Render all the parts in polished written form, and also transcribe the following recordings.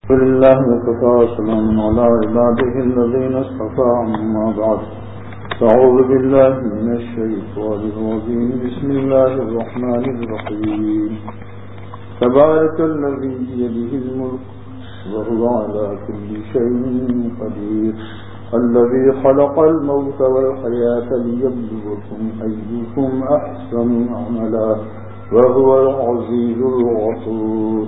لله وكفى وسلام على عباده الذين اصطفى أما بعد أعوذ بالله من الشيطان الرجيم بسم الله الرحمن الرحيم تبارك الذي بيده الملك وهو على كل شيء قدير الذي خلق الموت والحياة ليبلوكم أيكم أحسن عملا وهو العزيز الغفور.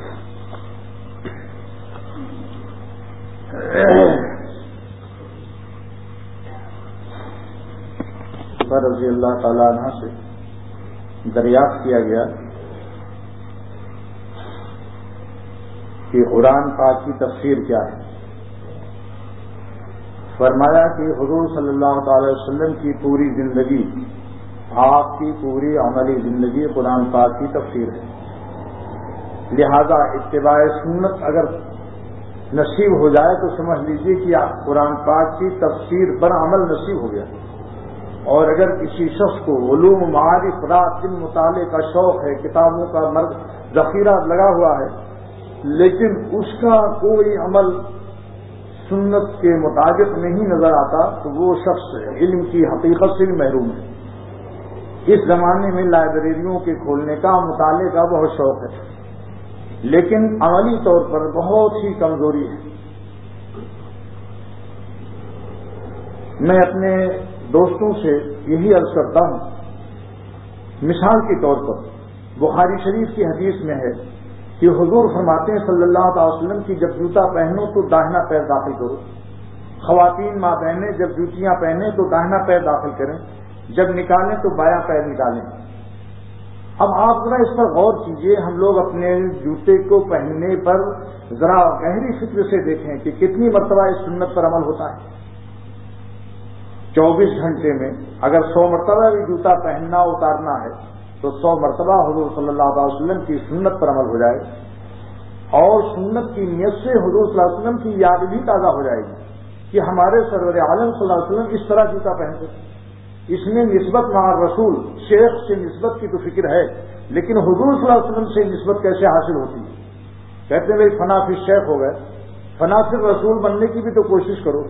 رضی اللہ تعالیٰ عنہ سے دریافت کیا گیا کہ قرآن پاک کی تفسیر کیا ہے. فرمایا کہ حضور صلی اللہ تعالی وسلم کی پوری زندگی، آپ کی پوری عملی زندگی قرآن پاک کی تفسیر ہے. لہذا اتباع سنت اگر نصیب ہو جائے تو سمجھ لیجیے کہ قرآن پاک کی تفسیر پر عمل نصیب ہو گیا. اور اگر کسی شخص کو علوم معارف رات دن مطالعے کا شوق ہے، کتابوں کا ذخیرہ لگا ہوا ہے، لیکن اس کا کوئی عمل سنت کے مطابق نہیں نظر آتا تو وہ شخص علم کی حقیقت سے بھی محروم ہے. اس زمانے میں لائبریریوں کے کھولنے کا، مطالعے کا بہت شوق ہے، لیکن عملی طور پر بہت ہی کمزوری ہے. میں اپنے دوستوں سے یہی عرض کرتا ہوں، مثال کے طور پر بخاری شریف کی حدیث میں ہے کہ حضور فرماتے ہیں صلی اللہ علیہ وسلم کی جب جوتا پہنو تو داہنا پیر داخل کرو. خواتین ماں بہنیں جب جوتیاں پہنیں تو داہنا پیر داخل کریں، جب نکالیں تو بایاں پیر نکالیں. اب آپ ذرا اس پر غور کیجئے، ہم لوگ اپنے جوتے کو پہننے پر ذرا گہری فکر سے دیکھیں کہ کتنی مرتبہ اس سنت پر عمل ہوتا ہے. 24 گھنٹے میں اگر 100 مرتبہ بھی جوتا پہننا اتارنا ہے تو 100 مرتبہ حضور صلی اللہ علیہ وسلم کی سنت پر عمل ہو جائے، اور سنت کی نیت سے حضور صلی اللہ علیہ وسلم کی یاد بھی تازہ ہو جائے گی کہ ہمارے سرور عالم صلی اللہ علیہ وسلم اس طرح جوتا پہنتے. اس میں نسبت مع رسول، شیخ سے نسبت کی تو فکر ہے، لیکن حضور صلی اللہ علیہ وسلم سے نسبت کیسے حاصل ہوتی ہے؟ کہتے ہیں بھائی فنا فی شیخ ہو گئے، فنا فی رسول بننے کی بھی تو کوشش کرو.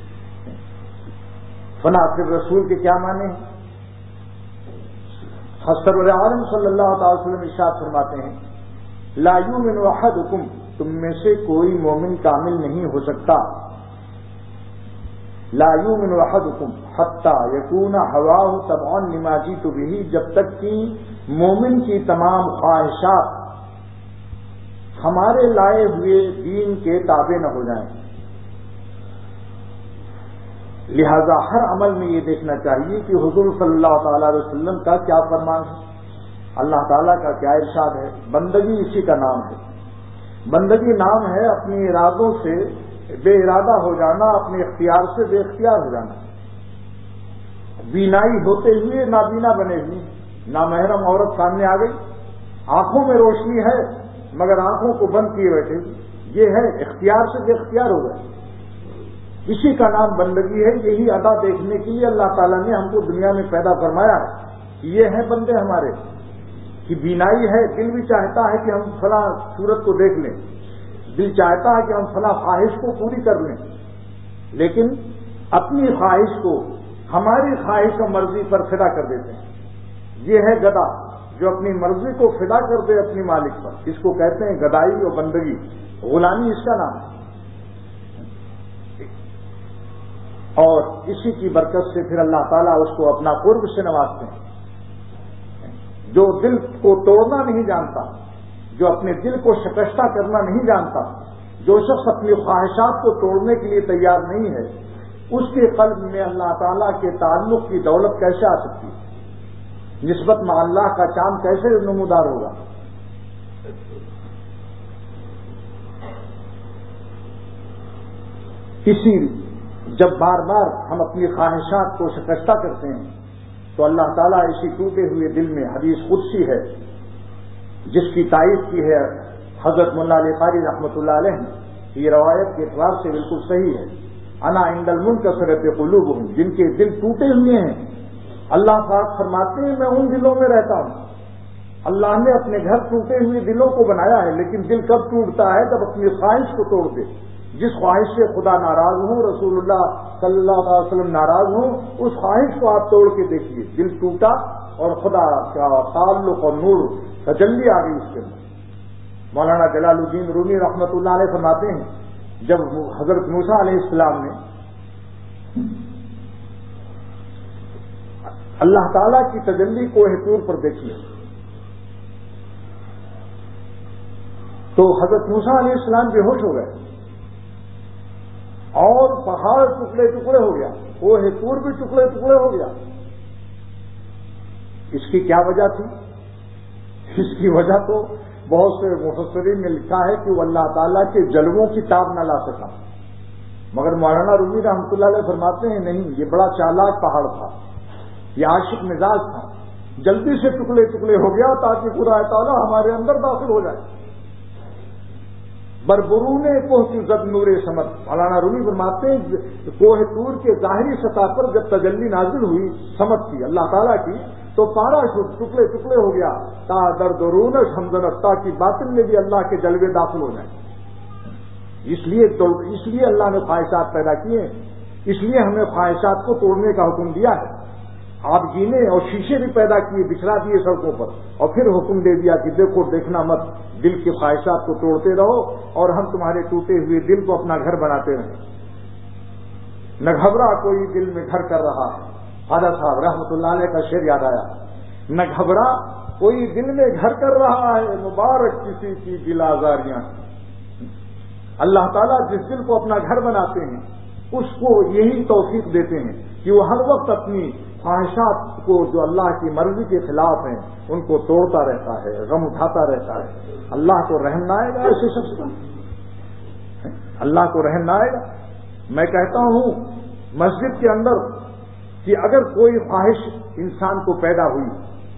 فنا فی رسول کے کیا معنی ہیں؟ سرور عالم صلی اللہ تعالی وسلم ارشاد فرماتے ہیں لا یؤمن احدکم، تم میں سے کوئی مومن کامل نہیں ہو سکتا. لا یؤمن احدکم حتی یکون ہواہ تبعا لما جئت بہ، جب تک کہ مومن کی تمام خواہشات ہمارے لائے ہوئے دین کے تابع نہ ہو جائیں. لہذا ہر عمل میں یہ دیکھنا چاہیے کہ حضور صلی اللہ تعالی علیہ وسلم کا کیا فرمان ہے، اللہ تعالیٰ کا کیا ارشاد ہے. بندگی اسی کا نام ہے. بندگی نام ہے اپنے ارادوں سے بے ارادہ ہو جانا، اپنے اختیار سے بے اختیار ہو جانا. بینائی ہوتے ہوئے نابینا بنے ہوئے، نامحرم عورت سامنے آ گئی، آنکھوں میں روشنی ہے مگر آنکھوں کو بند کیے بیٹھے، یہ ہے اختیار سے بے اختیار ہو گئے. اسی کا نام بندگی ہے. یہی ادا دیکھنے کے لیے اللہ تعالیٰ نے ہم کو دنیا میں پیدا فرمایا ہے. یہ ہیں بندے ہمارے کہ بینائی ہے، دل بھی چاہتا ہے کہ ہم فلاں صورت کو دیکھ لیں، دل چاہتا ہے کہ ہم فلاں خواہش کو پوری کر لیں، لیکن اپنی خواہش کو ہماری خواہش و مرضی پر فدا کر دیتے ہیں. یہ ہے گدا جو اپنی مرضی کو فدا کر دے اپنی مالک پر، اس کو کہتے ہیں گدائی اور بندگی، غلامی اس کا نام ہے. اور اسی کی برکت سے پھر اللہ تعالیٰ اس کو اپنا قرب سے نوازتے ہیں. جو دل کو توڑنا نہیں جانتا، جو اپنے دل کو شکستہ کرنا نہیں جانتا، جو شخص اپنی خواہشات کو توڑنے کے لیے تیار نہیں ہے، اس کے قلب میں اللہ تعالیٰ کے تعلق کی دولت کیسے آ سکتی ہے؟ نسبت مع اللہ کا چاند کیسے نمودار ہوگا؟ اسی جب بار بار ہم اپنی خواہشات کو شکستہ کرتے ہیں تو اللہ تعالیٰ اسی ٹوٹے ہوئے دل میں، حدیث قدسی ہے جس کی تعریف کی ہے حضرت مولانا علی قاری رحمۃ اللہ علیہ، یہ روایت کے اعتبار سے بالکل صحیح ہے. انا عند المنکسرۃ قلوبہم، جن کے دل ٹوٹے ہوئے ہیں، اللہ پاک فرماتے ہیں میں ان دلوں میں رہتا ہوں اللہ نے اپنے گھر ٹوٹے ہوئے دلوں کو بنایا ہے، لیکن دل کب ٹوٹتا ہے؟ جب اپنی خواہش کو توڑ دے۔ جس خواہش سے خدا ناراض ہوں، رسول اللہ صلی اللہ علیہ وسلم ناراض ہوں، اس خواہش کو آپ توڑ کے دیکھیے، دل ٹوٹا اور خدا کا تعلق اور نور تجلی آ گئی اس کے اندر۔ مولانا جلال الدین رومی رحمۃ اللہ علیہ فرماتے ہیں، جب حضرت موسیٰ علیہ السلام نے اللہ تعالیٰ کی تجلی کوہ طور پر دیکھی تو حضرت موسیٰ علیہ السلام بے ہوش ہو گئے اور پہاڑ ٹکڑے ٹکڑے ہو گیا، کوہ طور بھی ٹکڑے ٹکڑے ہو گیا۔ اس کی کیا وجہ تھی؟ اس کی وجہ تو بہت سے مفسرین نے لکھا ہے کہ وہ اللہ تعالیٰ کے جلووں کی تاب نہ لا سکا، مگر مولانا رومی رحمۃ اللہ علیہ فرماتے ہیں نہیں، یہ بڑا چالاک پہاڑ تھا، یہ عاشق مزاج تھا، جلدی سے ٹکڑے ٹکڑے ہو گیا تاکہ خدا تعالیٰ ہمارے اندر داخل ہو جائے۔ بربرون کوہ کی زد نور سمد، مولانا رومی فرماتے ہیں کوہ طور کے ظاہری سطح پر جب تجلی نازل ہوئی سمد کی، اللہ تعالیٰ کی، تو پارا ٹکڑے ٹکڑے ہو گیا، تا در درون ہمزنتا کی باطن میں بھی اللہ کے جلوے داخل ہو جائیں۔ اس لیے اللہ نے خواہشات پیدا کیے، اس لیے ہمیں خواہشات کو توڑنے کا حکم دیا ہے۔ آپ جینے اور شیشے بھی پیدا کیے، بچھڑا دیے سڑکوں پر، اور پھر حکم دے دیا کہ دیکھو دیکھنا مت، دل کی خواہشات کو توڑتے رہو اور ہم تمہارے ٹوٹے ہوئے دل کو اپنا گھر بناتے رہیں۔ نہ گھبرا کوئی دل میں گھر کر رہا ہے، خواجہ صاحب رحمۃ اللہ علیہ کا شعر یاد آیا، نہ گھبرا کوئی دل میں گھر کر رہا ہے، مبارک کسی کی دل آزاریاں۔ اللہ تعالیٰ جس دل کو اپنا گھر بناتے ہیں اس کو یہی توفیق دیتے ہیں کہ وہ ہر وقت اپنی خواہشات کو جو اللہ کی مرضی کے خلاف ہیں ان کو توڑتا رہتا ہے، غم اٹھاتا رہتا ہے۔ اللہ کو رحم نہ آئے گا ایسے شخص کا، اللہ کو رحم نہ آئے گا۔ میں کہتا ہوں مسجد کے اندر کہ اگر کوئی خواہش انسان کو پیدا ہوئی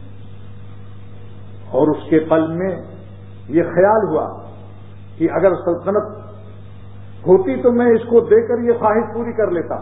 اور اس کے قلب میں یہ خیال ہوا کہ اگر سلطنت ہوتی تو میں اس کو دے کر یہ خواہش پوری کر لیتا،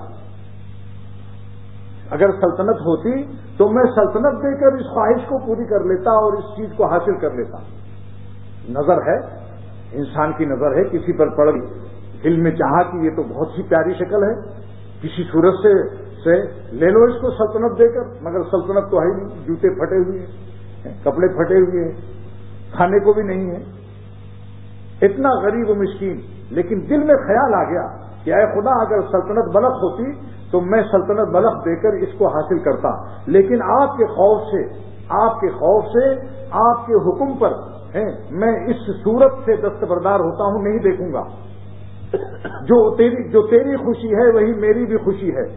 اگر سلطنت ہوتی تو میں سلطنت دے کر اس خواہش کو پوری کر لیتا اور اس چیز کو حاصل کر لیتا۔ نظر ہے، انسان کی نظر ہے، کسی پر پڑ گئی، دل میں چاہا کہ یہ تو بہت ہی پیاری شکل ہے، کسی صورت سے لے لو اس کو سلطنت دے کر، مگر سلطنت تو ہے ہی نہیں، جوتے پھٹے ہوئے ہیں، کپڑے پھٹے ہوئے ہیں، کھانے کو بھی نہیں ہے، اتنا غریب و مسکین۔ لیکن دل میں خیال آ گیا کہ اے خدا اگر سلطنت بلخ ہوتی تو میں سلطنت بلخ دے کر اس کو حاصل کرتا، لیکن آپ کے خوف سے آپ کے حکم پر میں اس صورت سے دستبردار ہوتا ہوں، نہیں دیکھوں گا۔ جو تیری خوشی ہے وہی میری بھی خوشی ہے۔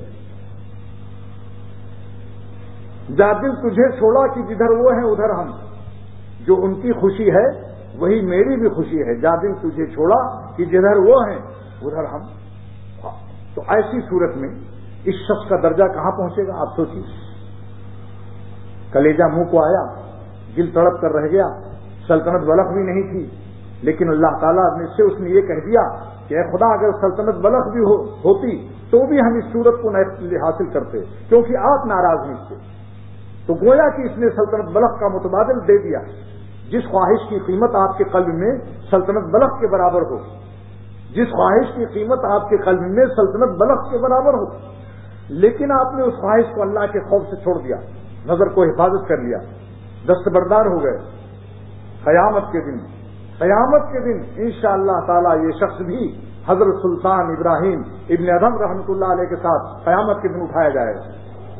جا دل تجھے چھوڑا کہ جدھر وہ ہیں ادھر ہم، جو ان کی خوشی ہے وہی میری بھی خوشی ہے۔ جا دل تجھے چھوڑا کہ جدھر وہ ہیں ادھر ہم۔ تو ایسی صورت میں اس شخص کا درجہ کہاں پہنچے گا؟ آپ سوچیے، کلیجہ منہ کو آیا، دل تڑپ کر رہ گیا، سلطنت بلخ بھی نہیں تھی، لیکن اللہ تعالیٰ نے یہ کہہ دیا کہ اے خدا اگر سلطنت بلخ بھی ہوتی تو بھی ہم اس صورت کو نہ حاصل کرتے، کیونکہ آپ ناراض نہیں تھے۔ تو گویا کہ اس نے سلطنت بلخ کا متبادل دے دیا، جس خواہش کی قیمت آپ کے قلب میں سلطنت بلخ کے برابر ہو، جس خواہش کی قیمت آپ کے قلب میں سلطنت بلخ کے برابر ہو، لیکن آپ نے اس خواہش کو اللہ کے خوف سے چھوڑ دیا، نظر کو حفاظت کر لیا، دستبردار ہو گئے۔ قیامت کے دن انشاءاللہ تعالی یہ شخص بھی حضرت سلطان ابراہیم ابن ادھم رحمۃ اللہ علیہ کے ساتھ قیامت کے دن اٹھایا جائے گا۔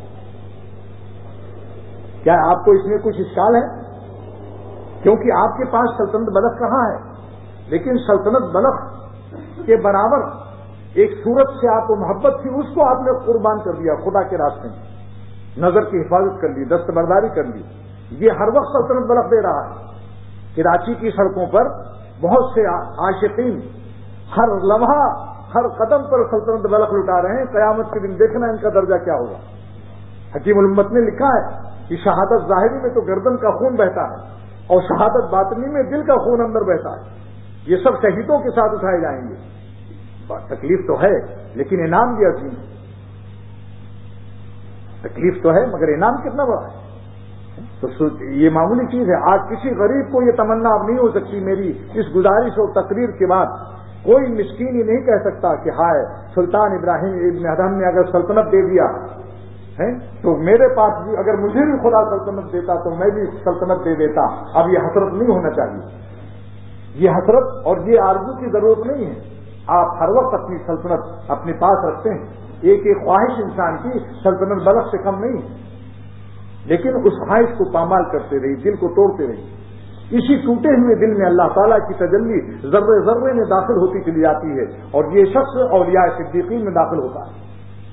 کیا آپ کو اس میں کچھ اشکال ہے؟ کیونکہ آپ کے پاس سلطنت بلخ کہاں ہے، لیکن سلطنت بلخ کے برابر ایک صورت سے آپ کو محبت تھی، اس کو آپ نے قربان کر دیا خدا کے راستے میں، نظر کی حفاظت کر لی، دستبرداری کر لی۔ یہ ہر وقت سلطنت بلخ دے رہا ہے۔ کراچی کی سڑکوں پر بہت سے عاشقین ہر لمحہ ہر قدم پر سلطنت بلخ لٹا رہے ہیں۔ قیامت کے دن دیکھنا ان کا درجہ کیا ہوگا۔ حکیم الامت نے لکھا ہے کہ شہادت ظاہری میں تو گردن کا خون بہتا ہے اور شہادت باطنی میں دل کا خون اندر بہتا ہے۔ یہ سب شہیدوں کے ساتھ اٹھائے جائیں گے۔ تکلیف تو ہے لیکن انعام بھی عظیم ہے۔ تکلیف تو ہے مگر انعام کتنا بڑا ہے۔ تو یہ معمولی چیز ہے. آج کسی غریب کو یہ تمنا اب نہیں ہو سکتی میری اس گزارش اور تقریر کے بعد. کوئی مسکین ہی نہیں کہہ سکتا کہ ہائے سلطان ابراہیم ابن ادہم نے اگر سلطنت دے دیا ہے تو میرے پاس بھی اگر مجھے بھی خدا سلطنت دیتا تو میں بھی سلطنت دے دیتا. اب یہ حسرت نہیں ہونا چاہیے. یہ حسرت اور یہ آرزو کی ضرورت نہیں ہے. آپ ہر وقت اپنی سلطنت اپنے پاس رکھتے ہیں. ایک ایک خواہش انسان کی سلطنت بلغ سے کم نہیں ہے. لیکن اس خواہش کو پامال کرتے رہی, دل کو توڑتے رہی. اسی ٹوٹے ہوئے دل میں اللہ تعالیٰ کی تجلی ذرے ذرے میں داخل ہوتی چلی جاتی ہے اور یہ شخص اولیاء صدیقین میں داخل ہوتا ہے.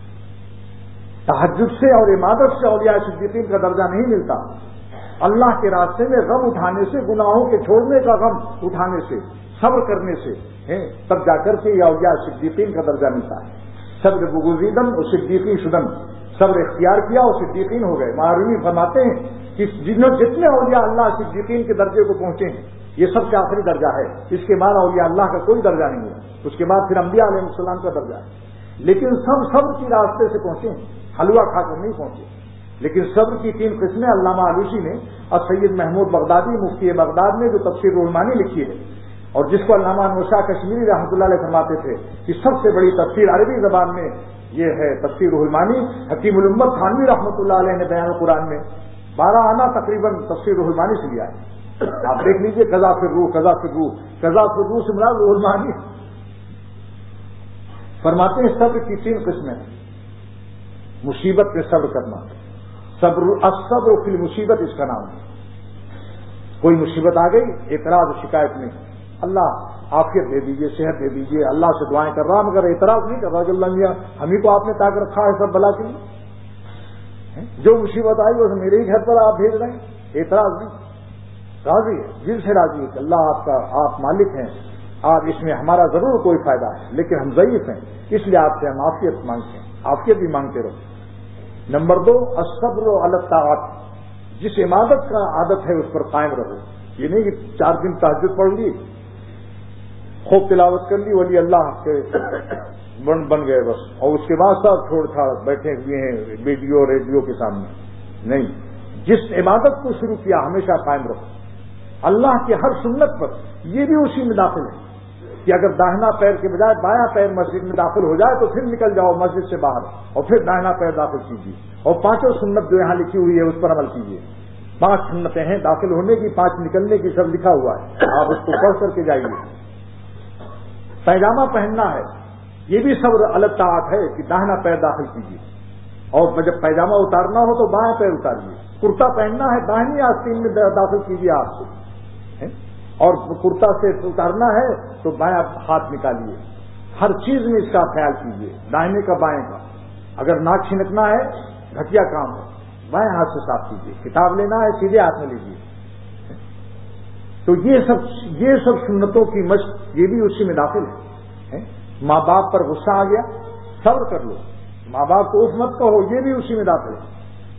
تہجد سے اور عبادت سے اولیاء صدیقین کا درجہ نہیں ملتا. اللہ کے راستے میں غم اٹھانے سے, گناہوں کے چھوڑنے کا غم اٹھانے سے, صبر کرنے سے تب جا کر کے یہ اولیاء صدیقین کا درجہ ملتا ہے. صبر بگزیدن اور صدیقی شدن, صبر اختیار کیا اور صدیقین ہو گئے. معروی فرماتے ہیں کہ جتنے اولیاء اللہ صدیقین کے درجے کو پہنچے ہیں یہ سب سے آخری درجہ ہے. اس کے بعد اولیاء اللہ کا کوئی درجہ نہیں ہے. اس کے بعد پھر انبیاء علیہ السلام کا درجہ ہے. لیکن سب صبر کی راستے سے پہنچے ہیں, حلوہ کھا کر نہیں پہنچے. لیکن صبر کی 3 قسمیں علامہ آلوسی نے اور سید محمود بغدادی مفتی بغداد نے جو تفسیر روح المانی لکھی ہے اور جس کو علامہ نوشا کشمیری رحمۃ اللہ علیہ فرماتے تھے کہ سب سے بڑی تفسیر عربی زبان میں یہ ہے تفسیر روح المانی. حکیم الامت تھانوی رحمۃ اللہ علیہ نے بیان قرآن میں 12 آنا تقریباً تفسیر روح المانی سے لیا ہے. آپ دیکھ لیجئے قضا فی الروح, قضا فی الروح, قضا فی الروح سے مراد روح المانی. فرماتے ہیں صبر کی 3 قسمیں ہیں. مصیبت میں صبر کرنا, الصبر فی المصیبت اس کا نام ہے. کوئی مصیبت آ گئی, اعتراض شکایت نہیں, اللہ عافیت دے دیجئے, صحت دے دیجئے, اللہ سے دعائیں کر رہا مگر اعتراض نہیں کر رہا کہ اللہ میاں ہم ہی کو آپ نے طاق رکھا ہے سب بلا کے لیے. جو مصیبت آئی وہ میرے ہی گھر پر آپ بھیج رہے ہیں, اعتراض نہیں, راضی ہے, دل سے راضی ہے کہ اللہ آپ مالک ہیں, آپ اس میں ہمارا ضرور کوئی فائدہ ہے لیکن ہم ضعیف ہیں اس لیے آپ سے ہم عافیت مانگتے ہیں, عافیت بھی مانگتے رہو. نمبر 2 الصبر علی الطاعات, جس عبادت کا عادت ہے اس پر قائم رہو. یہ نہیں کہ 4 دن تہجد پڑھ لی, خوب تلاوت کر لی, ولی اللہ کے بن گئے بس, اور اس کے بعد سب چھوڑ چھاڑ بیٹھے ہوئے ہیں ویڈیو ریڈیو کے سامنے. نہیں, جس عبادت کو شروع کیا ہمیشہ قائم رہو. اللہ کی ہر سنت پر یہ بھی اسی میں داخل ہے کہ اگر داہنا پیر کے بجائے بایاں پیر مسجد میں داخل ہو جائے تو پھر نکل جاؤ مسجد سے باہر اور پھر داہنا پیر داخل کیجیے, اور 5 سنت جو یہاں لکھی ہوئی ہے اس پر عمل کیجیے. 5 سنتیں ہیں داخل ہونے کی, 5 نکلنے کی, سب لکھا ہوا ہے, آپ اس کو پڑھ کر کے جائیے. پیجامہ پہننا ہے, یہ بھی صبر علی الطاعات ہے کہ داہنا پیر داخل کیجیے, اور جب پیجامہ اتارنا ہو تو بائیں پیر اتاریے. کرتا پہننا ہے, داہنی آستین میں داخل کیجیے آپ سے, اور کرتا سے اتارنا ہے تو بائیں ہاتھ نکالیے. ہر چیز میں اس کا خیال کیجیے, داہنے کا بائیں کا. اگر ناک چھنکنا ہے گھٹیا کام ہے, بائیں ہاتھ سے صاف کیجیے. کتاب لینا ہے سیدھے ہاتھ میں لیجیے. تو یہ سب سنتوں کی مشق یہ بھی اسی میں داخل ہے. ماں باپ پر غصہ آ گیا, صبر کر لو, ماں باپ کو اف مت کہو, یہ بھی اسی میں داخل ہے.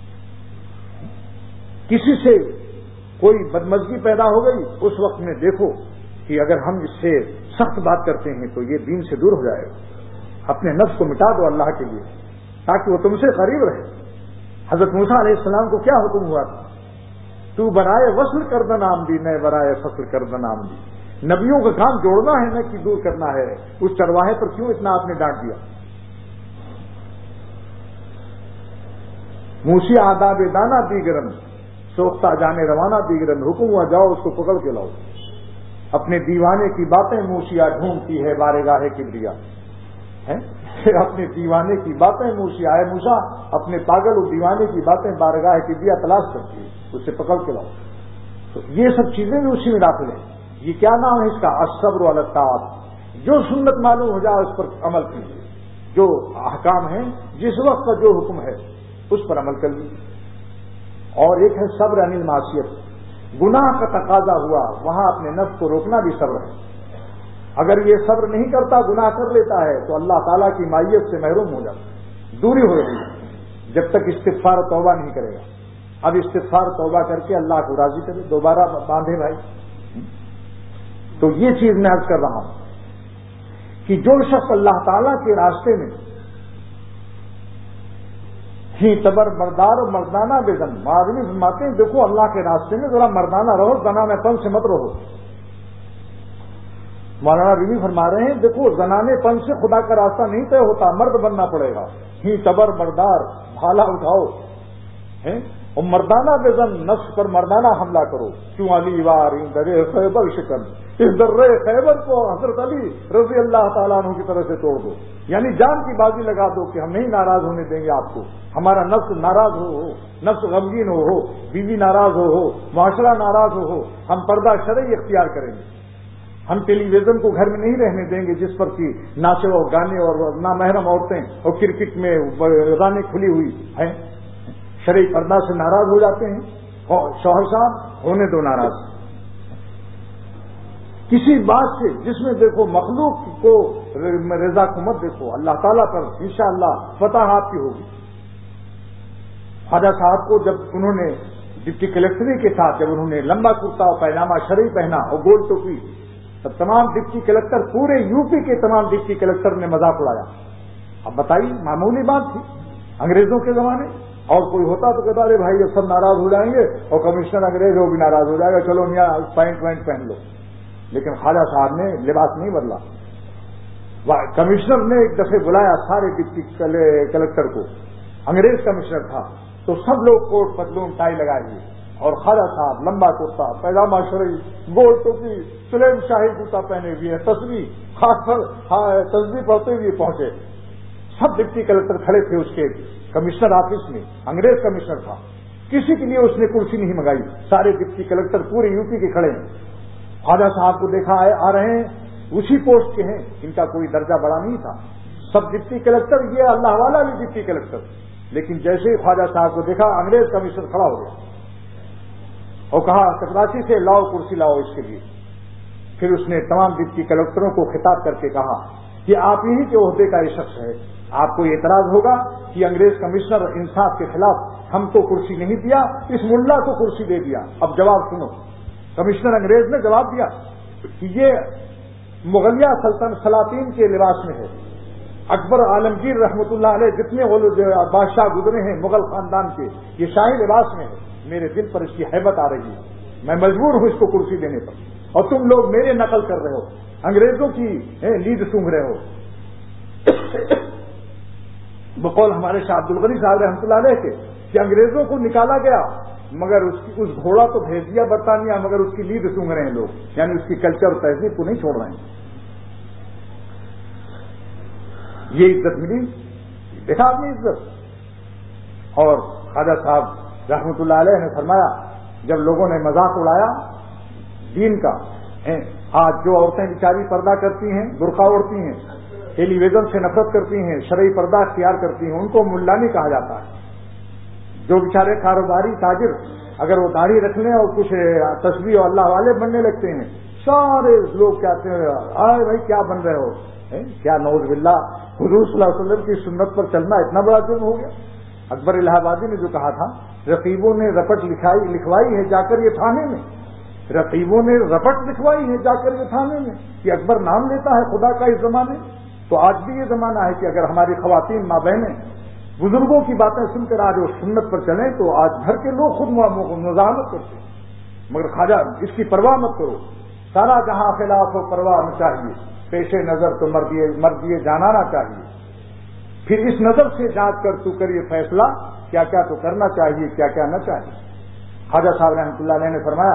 کسی سے کوئی بدمزگی پیدا ہو گئی, اس وقت میں دیکھو کہ اگر ہم اس سے سخت بات کرتے ہیں تو یہ دین سے دور ہو جائے گا. اپنے نفس کو مٹا دو اللہ کے لیے تاکہ وہ تم سے قریب رہے. حضرت موسیٰ علیہ السلام کو کیا حکم ہوا تھا؟ تو برائے وصل کردہ نام دی, نئے برائے فصل کردہ نام دی. نبیوں کا کام جوڑنا ہے نہ کہ دور کرنا ہے. اس چرواہے پر کیوں اتنا آپ نے ڈانٹ دیا؟ موسی آداب دانا دیگرن, سوختہ جانے روانہ دیگرن. حکم ہوا جاؤ اس کو پکڑ کے لاؤ. اپنے دیوانے کی باتیں موسیٰ ڈھونڈتی ہے بارگاہ کبریا. اپنے دیوانے کی باتیں موسیٰ ہے, موسیٰ اپنے پاگل و دیوانے کی باتیں بارگاہ کبریا تلاش کرتی ہے, اسے پکڑ کے لاؤ. تو یہ سب چیزیں بھی اسی میں داخل ہیں. یہ کیا نام ہے اس کا؟ الصبر علی الطاعات. جو سنت معلوم ہو جائے اس پر عمل کیجیے. جو احکام ہیں, جس وقت کا جو حکم ہے اس پر عمل کر لیجیے. اور ایک ہے صبر عن المعصیت. گناہ کا تقاضا ہوا وہاں اپنے نفس کو روکنا بھی صبر ہے. اگر یہ صبر نہیں کرتا, گناہ کر لیتا ہے تو اللہ تعالیٰ کی مائیت سے محروم ہو جاتا ہے, دوری ہو رہی ہے جب تک استغفار و توبہ نہیں کرے گا. اب استغفار توبہ کر کے اللہ کو راضی کرے, دوبارہ باندھے بھائی. تو یہ چیز میں عرض کر رہا ہوں کہ جو شخص اللہ تعالیٰ کے راستے میں ہی تبر مردار و مردانہ بزن. آدمی فرماتے ہیں دیکھو اللہ کے راستے میں ذرا مردانہ رہو، زنانہ پن سے مت رہو. مولانا رومی فرما رہے ہیں دیکھو زنانے پن سے خدا کا راستہ نہیں طے ہوتا، مرد بننا پڑے گا. ہی تبر مردار، بھالا اٹھاؤ اور مردانہ بزن، نفس پر مردانہ حملہ کرو. کیوں علی وار درے خیبر شکن، اس درے خیبر کو حضرت علی رضی اللہ تعالیٰ عنہ کی طرف سے توڑ دو. یعنی جان کی بازی لگا دو کہ ہم نہیں ناراض ہونے دیں گے آپ کو. ہمارا نفس ناراض ہو، نفس غمگین ہو، بیوی ناراض ہو، معاشرہ ناراض ہو، ہم پردہ شرعی اختیار کریں گے. ہم ٹیلی ویژن کو گھر میں نہیں رہنے دیں گے جس پر کہ ناچے اور گانے اور نامحرم عورتیں اور کرکٹ میں رانیں کھلی ہوئی ہیں. شرعی پردہ سے ناراض ہو جاتے ہیں. شوہر صاحب ہونے دو ناراض کسی بات سے جس میں دیکھو مخلوق کو رضا کو مت دیکھو، اللہ تعالیٰ پر انشاءاللہ فتح آپ کی ہوگی. خواجہ صاحب کو جب انہوں نے ڈپٹی کلکٹری کے ساتھ جب انہوں نے لمبا کرتا اور پیجامہ شرعی پہنا اور گول ٹوپی، تب تمام ڈپٹی کلکٹر پورے یو پی کے تمام ڈپٹی کلکٹر نے مذاق اڑایا. اب بتائیے معمولی بات تھی انگریزوں کے زمانے، اور کوئی ہوتا تو کہتا ارے بھائی یہ سب ناراض ہو جائیں گے اور کمشنر انگریز وہ بھی ناراض ہو جائے گا، چلو یہاں پینٹ وینٹ پہن لو. لیکن خواجہ صاحب نے لباس نہیں بدلا. کمشنر نے ایک دفعہ بلایا سارے ڈپٹی کلکٹر کو، انگریز کمشنر تھا تو سب لوگ کوٹ پتلون ٹائی لگائے ہوئے، اور خواجہ صاحب لمبا کرتا پیجامہ شرعی گول ٹوپی سلیم شاہی جوتا پہنے ہوئے تصویر خاص پر تصویر پڑھتے ہوئے پہنچے. سب ڈپٹی کلکٹر کھڑے تھے اس کے کمشنر آفس میں، انگریز کمشنر تھا. کسی کے لیے اس نے کرسی نہیں منگائی، سارے ڈپٹی کلکٹر پورے یو پی کے کھڑے ہیں. خواجہ صاحب کو دیکھا ہے آ رہے ہیں، اسی پوسٹ کے ہیں، ان کا کوئی درجہ بڑا نہیں تھا. سب ڈپٹی کلکٹر، یہ اللہ والا بھی ڈپٹی کلکٹر. لیکن جیسے ہی خواجہ صاحب کو دیکھا انگریز کمشنر کھڑا ہو گیا اور کہا چپراسی سے لاؤ کرسی لاؤ اس کے لیے. پھر اس نے تمام ڈپٹی کلکٹروں کو خطاب کر کے کہا کہ آپ ہی کے عہدے کا یہ شخص ہے، آپ کو اعتراض ہوگا کہ انگریز کمشنر انصاف کے خلاف ہم کو کرسی نہیں دیا، اس ملا کو کرسی دے دیا. اب جواب سنو. کمشنر انگریز نے جواب دیا کہ یہ مغلیہ سلاطین کے لباس میں ہے. اکبر عالمگیر رحمۃ اللہ علیہ جتنے بادشاہ گزرے ہیں مغل خاندان کے، یہ شاہی لباس میں ہے. میرے دل پر اس کی ہیبت آ رہی ہے، میں مجبور ہوں اس کو کرسی دینے پر، اور تم لوگ میرے نقل کر رہے ہو، انگریزوں کی لیڈ سونگ رہے ہو. بقول ہمارے شاہ عبد الغنی صاحب رحمۃ اللہ علیہ کے کہ انگریزوں کو نکالا گیا مگر اس گھوڑا تو بھیج دیا برطانیہ، مگر اس کی لیڈ سونگ رہے ہیں لوگ، یعنی اس کی کلچر اور تہذیب کو نہیں چھوڑ رہے ہیں. یہ عزت ملی، دیکھا آپ نے عزت. اور خواجہ صاحب رحمۃ اللہ علیہ نے فرمایا جب لوگوں نے مذاق اڑایا دین کا، آج جو عورتیں بیچاری پردہ کرتی ہیں، برقع اوڑھتی ہیں، ٹیلی ویژن سے نفرت کرتی ہیں، شرعی پردہ اختیار کرتی ہیں، ان کو ملا نہیں کہا جاتا ہے. جو بیچارے کاروباری تاجر اگر وہ داڑھی رکھ لیں اور کچھ تسبیح اور اللہ والے بننے لگتے ہیں، سارے لوگ کہتے ہیں آئے بھائی کیا بن رہے ہو، کیا نعوذ باللہ حضور صلی اللہ علیہ وسلم کی سنت پر چلنا اتنا بڑا جرم ہو گیا. اکبر الہ آبادی نے جو کہا تھا رقیبوں نے رپٹ لکھوائی ہے جا کر یہ تھانے میں، رقیبوں نے رپٹ لکھوائی ہے جا کر یہ تھانے میں، کہ اکبر نام لیتا ہے خدا کا اس زمانے. تو آج بھی یہ زمانہ ہے کہ اگر ہماری خواتین ماں بہنیں بزرگوں کی باتیں سن کر آج وہ سنت پر چلیں تو آج گھر کے لوگ خود مزاحمت کرتے ہیں. مگر خواجہ اس کی پرواہ مت کرو، سارا جہاں خلاف و پرواہ نہ چاہیے، پیش نظر تو مرضی جانا نہ چاہیے. پھر اس نظر سے جانچ کر تو کر یہ فیصلہ کیا کیا تو کرنا چاہیے کیا کیا نہ چاہیے. خواجہ صاحب رحمۃ اللہ علیہ نے فرمایا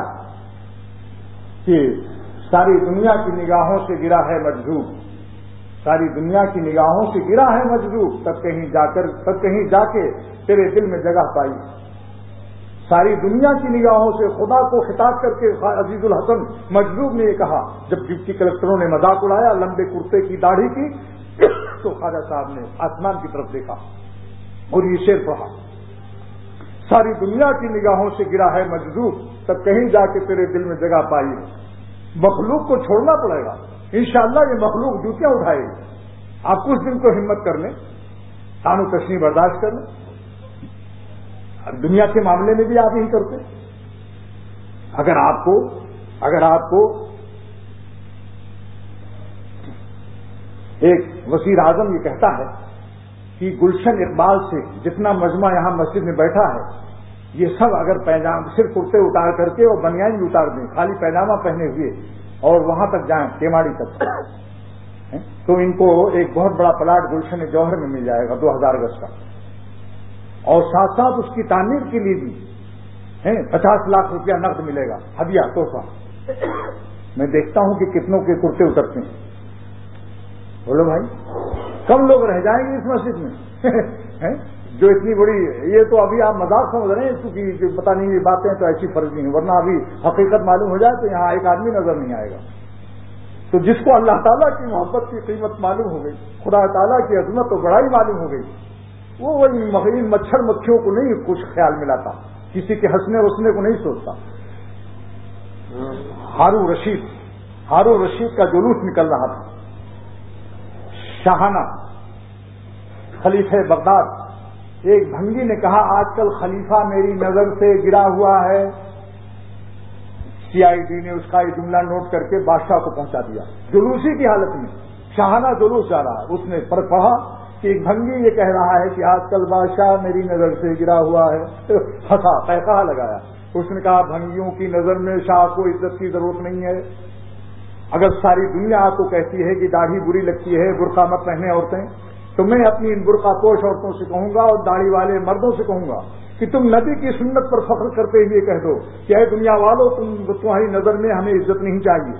کہ ساری دنیا کی نگاہوں سے گرا ہے مجذوب، ساری دنیا کی نگاہوں سے گرا ہے مجذوب، تب کہیں جا کے تیرے دل میں جگہ پائی. ساری دنیا کی نگاہوں سے خدا کو خطاب کر کے عزیز الحسن مجذوب نے یہ کہا. جب ڈپٹی کلکٹروں نے مذاق اڑایا لمبے کرتے کی داڑھی کی تو خواجہ صاحب نے آسمان کی طرف دیکھا اور یہ شعر پڑھا، ساری دنیا کی نگاہوں سے گرا ہے مجذوب، تب کہیں جا کے تیرے دل میں جگہ پائی. مخلوق کو چھوڑنا پڑے گا، انشاءاللہ یہ مخلوق جوتیاں اٹھائے گی. آپ کچھ دن کو ہمت کر لیں، تانو تشنی برداشت کر لیں. دنیا کے معاملے میں بھی آپ یہی کرتے. اگر آپ کو ایک وزیر اعظم یہ کہتا ہے کہ گلشن اقبال سے جتنا مجمع یہاں مسجد میں بیٹھا ہے یہ سب اگر صرف کرتے اتار کر کے اور بنیان بھی اتار دیں، خالی پیجامہ پہنے ہوئے اور وہاں تک جائیں کیماڑی تک، تو ان کو ایک بہت بڑا پلاٹ گلشن جوہر میں مل جائے گا 2000 گز کا، اور ساتھ ساتھ اس کی تعمیر کے لیے بھی 50 لاکھ روپیہ نقد ملے گا، ہدیہ تحفہ۔ میں دیکھتا ہوں کہ کتنوں کے کرتے اترتے ہیں، بولو بھائی کم لوگ رہ جائیں گے اس مسجد میں جو اتنی بڑی، یہ تو ابھی آپ مذاق سمجھ رہے ہیں کیونکہ پتہ نہیں یہ باتیں تو ایسی فرضی ہیں، ورنہ ابھی حقیقت معلوم ہو جائے تو یہاں ایک آدمی نظر نہیں آئے گا۔ تو جس کو اللہ تعالیٰ کی محبت کی قیمت معلوم ہو گئی، خدا تعالیٰ کی عظمت و بڑائی معلوم ہو گئی، وہ ان مچھر مکھیوں کو نہیں کچھ خیال ملاتا، کسی کے ہنسنے وسنے کو نہیں سوچتا۔ ہارون رشید کا جلوس نکل رہا تھا، شاہانہ خلیفہ بغداد، ایک بھنگی نے کہا آج کل خلیفہ میری نظر سے گرا ہوا ہے، CID نے اس کا یہ جملہ نوٹ کر کے بادشاہ کو پہنچا دیا، جلوسی کی حالت میں شاہانہ جلوس جا رہا ہے۔ اس نے پڑھا کہ ایک بھنگی یہ کہہ رہا ہے کہ آج کل بادشاہ میری نظر سے گرا ہوا ہے، ہنسا، قہقہہ لگایا۔ اس نے کہا بھنگیوں کی نظر میں شاہ کو عزت کی ضرورت نہیں ہے، اگر ساری دنیا آپ کو کہتی ہے کہ داڑھی بری لگتی ہے، برقع مت پہنے عورتیں، تو میں اپنی ان برقع پوش عورتوں سے کہوں گا اور داڑھی والے مردوں سے کہوں گا کہ تم نبی کی سنت پر فخر کرتے ہوئے کہہ دو کہ اے دنیا والوں، تمہاری نظر میں ہمیں عزت نہیں چاہیے،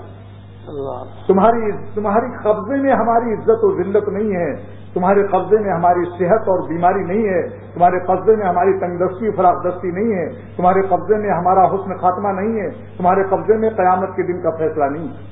تمہاری قبضے میں ہماری عزت و ذلت نہیں ہے، تمہارے قبضے میں ہماری صحت اور بیماری نہیں ہے، تمہارے قبضے میں ہماری تنگ دستی فراخ دستی نہیں ہے، تمہارے قبضے میں ہمارا حسن خاتمہ نہیں ہے، تمہارے قبضے میں قیامت کے دن کا فیصلہ نہیں ہے۔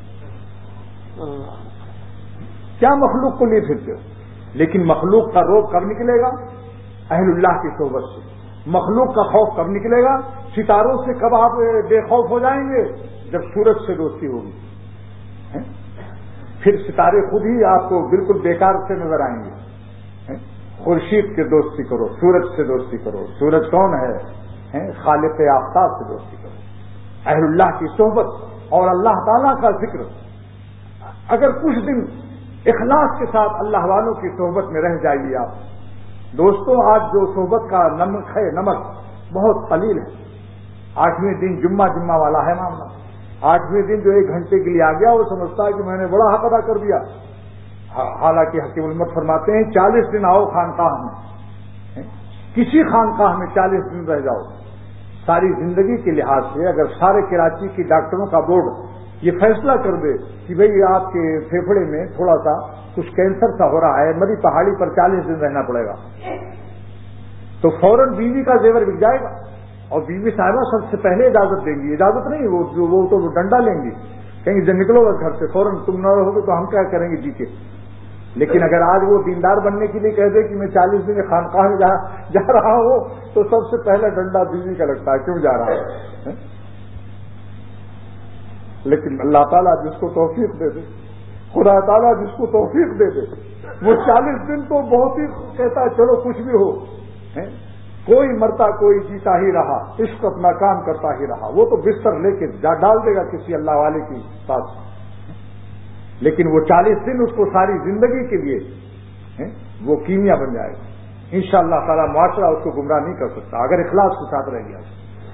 کیا مخلوق کو لیے پھرتے ہو؟ لیکن مخلوق کا روب کب نکلے گا؟ اہل اللہ کی صحبت سے۔ مخلوق کا خوف کب نکلے گا؟ ستاروں سے کب آپ بے خوف ہو جائیں گے؟ جب سورج سے دوستی ہوگی، پھر ستارے خود ہی آپ کو بالکل بیکار سے نظر آئیں گے۔ خورشید کے دوستی کرو، سورج سے دوستی کرو۔ سورج کون ہے؟ خالق آفتاب سے دوستی کرو۔ اہل اللہ کی صحبت اور اللہ تعالیٰ کا ذکر، اگر کچھ دن اخلاص کے ساتھ اللہ والوں کی صحبت میں رہ جائیے آپ دوستوں، آج جو صحبت کا نمک ہے، نمک بہت قلیل ہے۔ 8ویں دن جمعہ والا ہے معاملہ۔ 8ویں دن جو 1 گھنٹے کے لیے آ گیا وہ سمجھتا ہے کہ میں نے بڑا حق ادا کر دیا، حالانکہ حکیم المت فرماتے ہیں 40 دن آؤ خانقاہ میں، کسی خانقاہ میں 40 دن رہ جاؤ۔ ساری زندگی کے لحاظ سے اگر سارے کراچی کی ڈاکٹروں کا بورڈ یہ فیصلہ کر دے کہ بھئی آپ کے پھیپھڑے میں تھوڑا سا کچھ کینسر سا ہو رہا ہے، مری پہاڑی پر 40 دن رہنا پڑے گا، تو فوراً بیوی کا زیور بک جائے گا، اور بیوی صاحبہ سب سے پہلے اجازت دیں گی، اجازت نہیں وہ تو ڈنڈا لیں گی، کہیں گے جب نکلو بس گھر سے، فوراً تم نہ رہو گے تو ہم کیا کریں گے جی کے۔ لیکن اگر آج وہ دیندار بننے کے لیے کہہ دے کہ میں 40 دن خانقاہ میں جا رہا ہوں تو سب سے پہلا ڈنڈا بیوی کا لگتا ہے، کیوں جا رہا ہے؟ لیکن اللہ تعالیٰ جس کو توفیق دے دے، خدا تعالیٰ جس کو توفیق دے دے، وہ 40 دن تو بہت ہی کہتا ہے چلو کچھ بھی ہو، کوئی مرتا کوئی جیتا ہی رہا، عشق اپنا کام کرتا ہی رہا، وہ تو بستر لے کے ڈال دے گا کسی اللہ والے کی ساتھ، لیکن وہ 40 دن اس کو ساری زندگی کے لیے وہ کیمیا بن جائے گا۔ انشاءاللہ تعالیٰ معاشرہ اس کو گمراہ نہیں کر سکتا اگر اخلاص کے ساتھ رہ گیا۔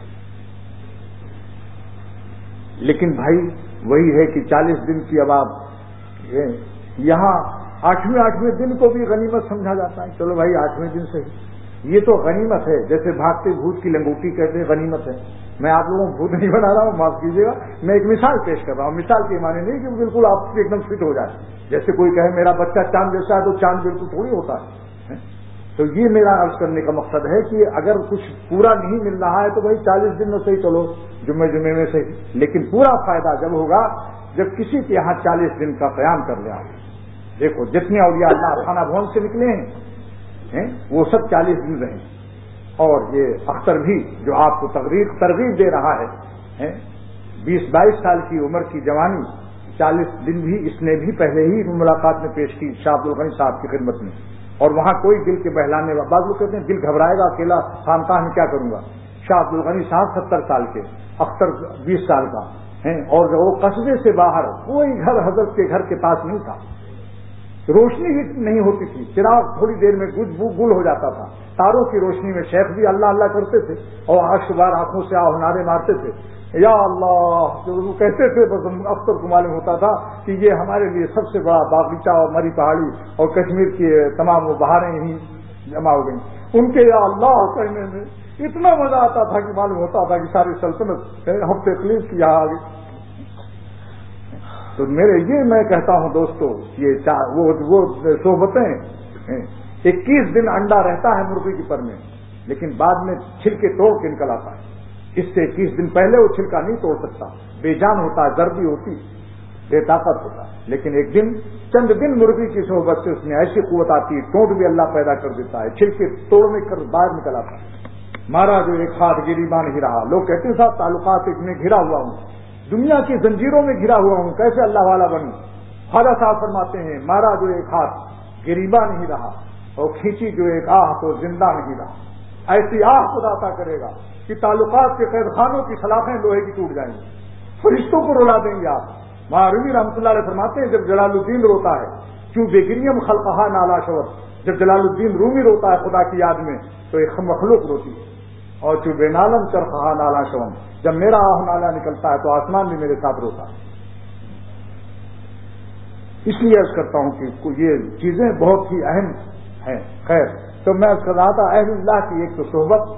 لیکن بھائی وہی ہے کہ 40 دن کی اب آپ یہاں 8ویں دن کو بھی غنیمت سمجھا جاتا ہے، چلو بھائی 8ویں دن سے یہ تو غنیمت ہے، جیسے بھاگتے بھوت کی لنگوٹی کہتے ہیں غنیمت ہے۔ میں آپ لوگوں کو بھوت نہیں بنا رہا ہوں، معاف کیجیے گا، میں ایک مثال پیش کر رہا ہوں۔ مثال کے معنی نہیں کہ بالکل آپ ایک دم فٹ ہو جائے، جیسے کوئی کہے میرا بچہ چاند جیسا ہے تو چاند بالکل تھوڑی ہوتا ہے۔ تو یہ میرا عرض کرنے کا مقصد ہے کہ اگر کچھ پورا نہیں مل رہا ہے تو بھائی 40 دن میں صحیح، چلو جمعے میں صحیح، لیکن پورا فائدہ جب ہوگا جب کسی کے یہاں 40 دن کا قیام کر لیں۔ دیکھو جتنے اولیاء اللہ خانہ بھون سے نکلے ہیں وہ سب 40 دن رہے، اور یہ اختر بھی جو آپ کو ترغیب دے رہا ہے 20-22 سال کی عمر کی جوانی، 40 دن بھی اس نے بھی پہلے ہی ملاقات میں پیش کی شاہ عبدالغنی صاحب کی خدمت میں، اور وہاں کوئی دل کے بہلانے بعض لوگ کہتے ہیں دل گھبرائے گا اکیلا خانقاہ میں کیا کروں گا۔ شاہ عبدالغنی صاحب 70 سال کے، اختر 20 سال کا، اور وہ قصبے سے باہر کوئی گھر حضرت کے گھر کے پاس نہیں تھا، روشنی بھی نہیں ہوتی تھی، چراغ تھوڑی دیر میں گل ہو جاتا تھا، تاروں کی روشنی میں شیخ بھی اللہ اللہ کرتے تھے اور عرش بار آنکھوں سے آہنارے مارتے تھے، یا اللہ جو وہ کہتے تھے، بس اختر کو معلوم ہوتا تھا کہ یہ ہمارے لیے سب سے بڑا باغیچہ اور مری پہاڑی اور کشمیر کی تمام وہ بہاریں ہی جمع ہو گئیں۔ ان کے یا اللہ کہنے میں اتنا مزہ آتا تھا کہ معلوم ہوتا تھا کہ ساری سلطنت ہفتے خلیج کی یہاں آ گئی۔ تو یہ میں کہتا ہوں دوستو، یہ وہ صحبتیں 21 دن انڈا رہتا ہے مرغی کی پر میں، لیکن بعد میں چھلکے توڑ کے نکل آتا ہے۔ اس سے 21 دن پہلے وہ چھلکا نہیں توڑ سکتا، بے جان ہوتا ہے، زردی ہوتی، بے طاقت ہوتا ہے، لیکن ایک دن چند دن مرغی کی صحبت سے اس میں ایسی قوت آتی ہے، ٹونٹ بھی اللہ پیدا کر دیتا ہے، چھلکے توڑنے کر باہر نکل آتا ہے۔ مارا جو ایک ہاتھ گریبان ہی رہا، لوگ کہتے ہیں صاحب تعلقات میں گھرا ہوا ہوں، دنیا کی زنجیروں میں گھرا ہوا ہوں، کیسے اللہ والا بنوں؟ خواجہ صاحب فرماتے ہیں مارا جو ایک ہاتھ گریباں نہیں رہا اور کھینچی جو ایک آہ تو زندہ نہیں رہا۔ ایسی آہ خدا عطا کرے گا کہ تعلقات کے قید خانوں کی سلاخیں لوہے کی ٹوٹ جائیں گی، فرشتوں کو رلا دیں گے آپ۔ رومی رحمۃ اللہ علیہ فرماتے ہیں جب جلال الدین روتا ہے کیوں بے گریم خلقہا نالا شوت، جب جلال الدین رومی روتا ہے خدا کی یاد میں تو ایک مخلوق روتی ہے، اور چو بے نالم چرخہا نالا شون، جب میرا آہ نالا نکلتا ہے تو آسمان بھی میرے ساتھ روتا ہے۔ اس لیے عرض کرتا ہوں کہ یہ چیزیں بہت ہی اہم ہیں۔ خیر، تو میں عرض کر رہا تھا اہل اللہ کی ایک تو صحبت،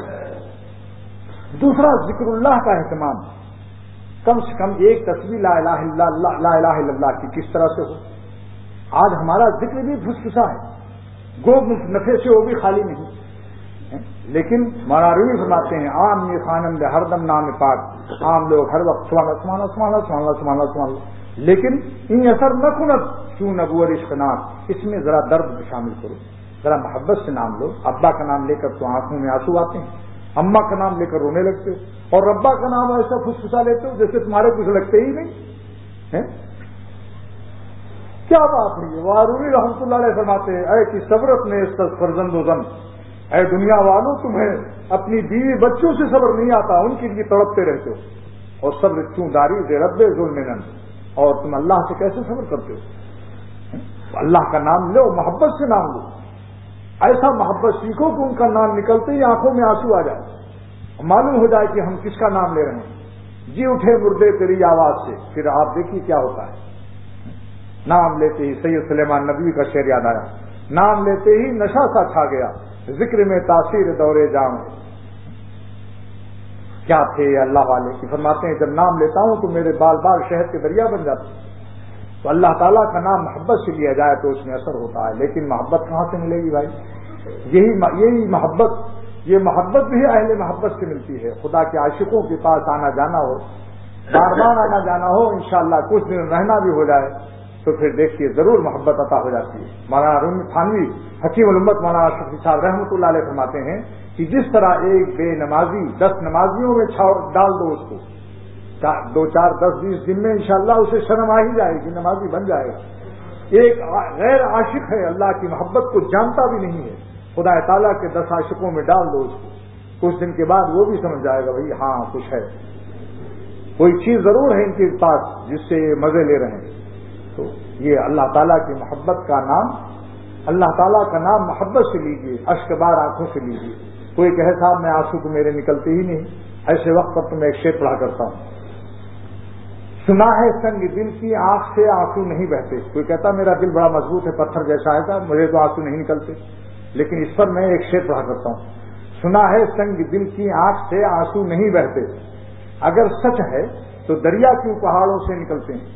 دوسرا ذکر اللہ کا اہتمام، کم سے کم ایک تسبیح لا الہ الا اللہ کی کس طرح سے ہو۔ آج ہمارا ذکر بھی پھسپھسا ہے، گو نفے سے وہ بھی خالی نہیں، لیکن مولانا رومی فرماتے ہیں عام یہ خانم دے ہر دم نام پاک، عام لوگ ہر وقت سبحان اللہ سبحان اللہ سبحان اللہ سبحان اللہ سبحان اللہ سبحان اللہ، لیکن ان اثر نہ کنت کیوں نبو اور عشق ناک، اس میں ذرا درد بھی شامل کرو، ذرا محبت سے نام لو۔ ابا کا نام لے کر تو آنکھوں میں آنسو آتے ہیں، اماں کا نام لے کر رونے لگتے ہو، اور ربا کا نام ایسا پھسپھسا لیتے ہو جیسے تمہارے کچھ لگتے ہی نہیں۔ کیا بات ہے یہ؟ رومی رحمۃ اللہ علیہ فرماتے ہیں اے کہ صبرت نے فرزند و زن، اے دنیا والوں تمہیں اپنی بیوی بچوں سے صبر نہیں آتا، ان کے لیے تڑپتے رہتے ہو، اور صبر کیوں داری دے رب ظلم، اور تم اللہ سے کیسے صبر کرتے ہو؟ اللہ کا نام لو، محبت سے نام لو، ایسا محبت سیکھو کہ ان کا نام نکلتے ہی آنکھوں میں آنسو آ جائے، معلوم ہو جائے کہ ہم کس کا نام لے رہے ہیں۔ جی اٹھے مردے تیری آواز سے، پھر آپ دیکھیے کیا ہوتا ہے۔ نام لیتے ہی سید سلیمان نبوی کا شعر یاد آیا، نام لیتے ہی نشہ سا چھا گیا، ذکر میں تاثیر دورے جام۔ کیا تھے اللہ والے کہ فرماتے ہیں جب نام لیتا ہوں تو میرے بال بال شہد کے دریا بن جاتے ہیں۔ تو اللہ تعالیٰ کا نام محبت سے لیا جائے تو اس میں اثر ہوتا ہے، لیکن محبت کہاں سے ملے گی بھائی؟ یہی محبت، یہ محبت بھی اہل محبت سے ملتی ہے۔ خدا کے عاشقوں کے پاس آنا جانا ہو، بار بار آنا جانا ہو، انشاءاللہ کچھ دن رہنا بھی ہو جائے تو پھر دیکھیے ضرور محبت عطا ہو جاتی ہے۔ مولانا رومی تھانوی حکیم الامت مولانا شفیع صاحب رحمۃ اللہ علیہ فرماتے ہیں کہ جس طرح ایک بے نمازی 10 نمازیوں میں ڈال دو اس کو، 2 4 10 20 دن میں انشاءاللہ اسے شرم آ ہی جائے گی، نمازی بن جائے گا۔ ایک غیر عاشق ہے، اللہ کی محبت کو جانتا بھی نہیں ہے، خدا تعالیٰ کے 10 عاشقوں میں ڈال دو اس کو، کچھ دن کے بعد وہ بھی سمجھ جائے گا بھائی ہاں کچھ ہے، کوئی چیز ضرور ہے ان کے پاس جس سے یہ مزے لے رہے ہیں۔ تو یہ اللہ تعالیٰ کی محبت کا نام، اللہ تعالیٰ کا نام محبت سے لیجیے، اشک بار آنکھوں سے لیجیے۔ کوئی کہے صاحب میں آنسو تو میرے نکلتے ہی نہیں، ایسے وقت پر تو میں ایک شعر پڑھا کرتا ہوں، سنا ہے سنگ دل کی آنکھ سے آنسو نہیں بہتے۔ کوئی کہتا میرا دل بڑا مضبوط ہے، پتھر جیسا ہے صاحب، مجھے تو آنسو نہیں نکلتے، لیکن اس پر میں ایک شعر پڑھا کرتا ہوں، سنا ہے سنگ دل کی آنکھ سے آنسو نہیں بہتے، اگر سچ ہے تو دریا کیوں پہاڑوں سے نکلتے ہیں۔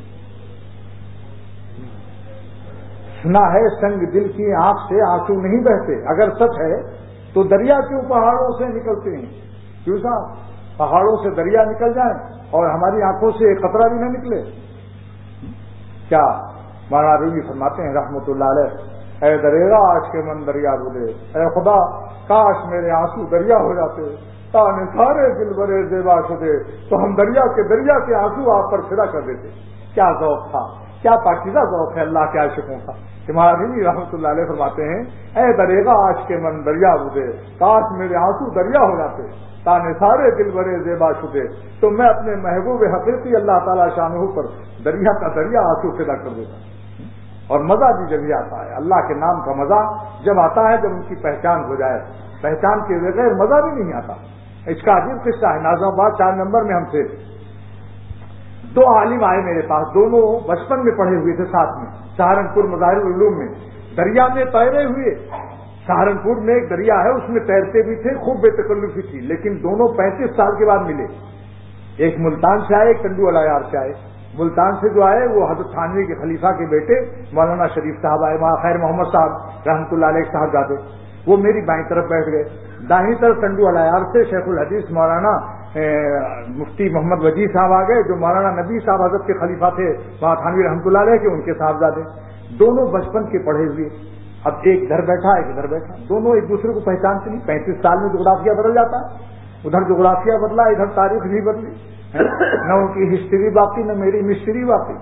سنا ہے سنگ دل کی آنکھ سے آنسو نہیں بہتے، اگر سچ ہے تو دریا کیوں پہاڑوں سے نکلتے ہیں۔ کیوں صاحب پہاڑوں سے دریا نکل جائیں اور ہماری آنکھوں سے ایک قطرہ بھی نہ نکلے؟ کیا مولانا رومی فرماتے ہیں رحمۃ اللہ علیہ، اے دریغا آج کے من دریا بولے، اے خدا کاش میرے آنسو دریا ہو جاتے، تانے سارے دل برے زیبا شدے، تو ہم دریا کے آنسو آپ پر پھرا کر دیتے۔ کیا ذوق تھا، کیا پاکیزہ ذوق ہے اللہ کے عاشقوں کا۔ ہمارے رحمۃ اللہ علیہ فرماتے ہیں اے دریغا آج کے من دریا بودے، کاش میرے آنسو دریا ہو جاتے، تانے سارے دل برے زیبا شدے، تو میں اپنے محبوب حقیقی اللہ تعالیٰ شانہ پر دریا کا دریا آنسو پیدا کر دیتا۔ اور مزہ بھی جب ہی آتا ہے. اللہ کے نام کا مزہ جب آتا ہے جب ان کی پہچان ہو جائے. پہچان کے بغیر مزہ بھی نہیں آتا. اس کا عجیب قصہ ہے. ناظم آباد 4 نمبر میں ہم تھے, 2 عالم آئے میرے پاس, دونوں بچپن میں پڑھے ہوئے تھے ساتھ میں, سہارنپور مظاہر العلوم میں. دریا میں تیرے ہوئے. سہارنپور میں ایک دریا ہے, اس میں تیرتے بھی تھے, خوب بے تکلفی تھی, لیکن دونوں 35 سال کے بعد ملے. ایک ملتان سے آئے, ایک ٹنڈو الایار سے آئے. ملتان سے جو آئے وہ حضرت تھانوی کے خلیفہ کے بیٹے مولانا شریف صاحب آئے, خیر محمد صاحب رحمۃ اللہ علیہ صاحب زادے. وہ میری بائیں طرف بیٹھ گئے. دائیں طرف ٹنڈو الایار سے شیخ الحدیث مولانا مفتی محمد وجیح صاحب آ گئے, جو مولانا نبی صاحب حضرت کے خلیفہ تھے وہاں تھانوی رحمۃ اللہ علیہ کے, ان کے صاحبزادے. دونوں بچپن کے پڑھے ہوئے. اب ایک ادھر بیٹھا, ایک ادھر بیٹھا, دونوں ایک دوسرے کو پہچانتے نہیں. 35 سال میں جغرافیہ بدل جاتا ہے. ادھر جغرافیہ بدلا, ادھر تاریخ بھی بدلی. نہ ان کی ہسٹری باقی, نہ میری مسٹری باقی.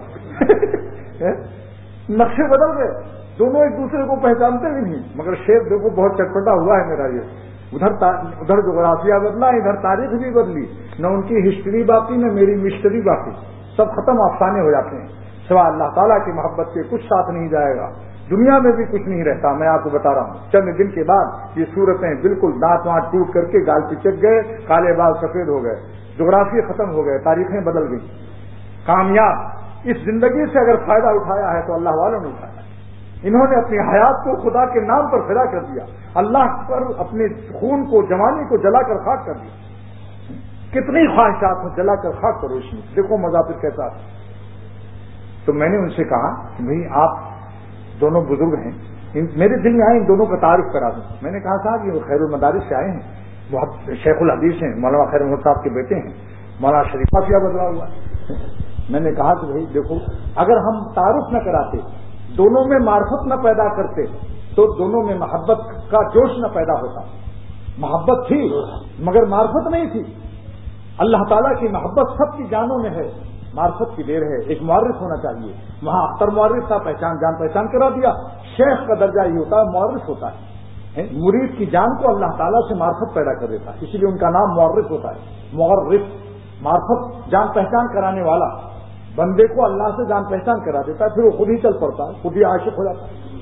نقشے بدل گئے. دونوں ایک دوسرے کو پہچانتے بھی نہیں. مگر شیخ دیکھو بہت چٹپٹا ہوا ہے میرا یہ. ادھر جغرافیہ بدلا, ادھر تاریخ بھی بدلی. نہ ان کی ہسٹری باقی, نہ میری مسٹری باقی. سب ختم, افسانے ہو جاتے ہیں. سوا اللہ تعالیٰ کی محبت کے کچھ ساتھ نہیں جائے گا. دنیا میں بھی کچھ نہیں رہتا. میں آپ کو بتا رہا ہوں, چند دن کے بعد یہ صورتیں بالکل دانت وانت ٹوٹ کر کے گال پچک گئے, کالے بال سفید ہو گئے, جغرافیہ ختم ہو گئے, تاریخیں بدل گئی. کامیاب اس زندگی سے اگر فائدہ اٹھایا ہے تو اللہ والوں نے اٹھایا. انہوں نے اپنی حیات کو خدا کے نام پر فدا کر دیا, اللہ پر اپنے خون کو, جوانی کو جلا کر خاک کر دیا. کتنی خواہشات ہیں, جلا کر خاک کرو اس میں. دیکھو مزہ پھر کیسا. تو میں نے ان سے کہا کہ بھائی آپ دونوں بزرگ ہیں, میرے دل میں آئے ان دونوں کا تعارف کرا دوں. میں نے کہا صاحب یہ خیر المدارس سے آئے ہیں, بہت شیخ الحدیث ہیں, مولانا خیر محمد صاحب کے بیٹے ہیں, مولانا شریفہ کیا بدلا ہوا ہے. میں نے کہا کہ بھائی دیکھو, اگر ہم تعارف نہ کراتے, دونوں میں معرفت نہ پیدا کرتے, تو دونوں میں محبت کا جوش نہ پیدا ہوتا. محبت تھی مگر معرفت نہیں تھی. اللہ تعالیٰ کی محبت سب کی جانوں میں ہے, معرفت کی دیر ہے. ایک معرف ہونا چاہیے. وہاں اختر معرف کا جان پہچان کرا دیا. شیخ کا درجہ یہ ہوتا ہے معرف ہوتا ہے. مرید کی جان کو اللہ تعالیٰ سے معرفت پیدا کر دیتا ہے, اسی لیے ان کا نام معرف ہوتا ہے. معرف, معرفت, جان پہچان کرانے والا. بندے کو اللہ سے جان پہچان کرا دیتا ہے, پھر وہ خود ہی چل پڑتا ہے, خود ہی عاشق ہو جاتا ہے.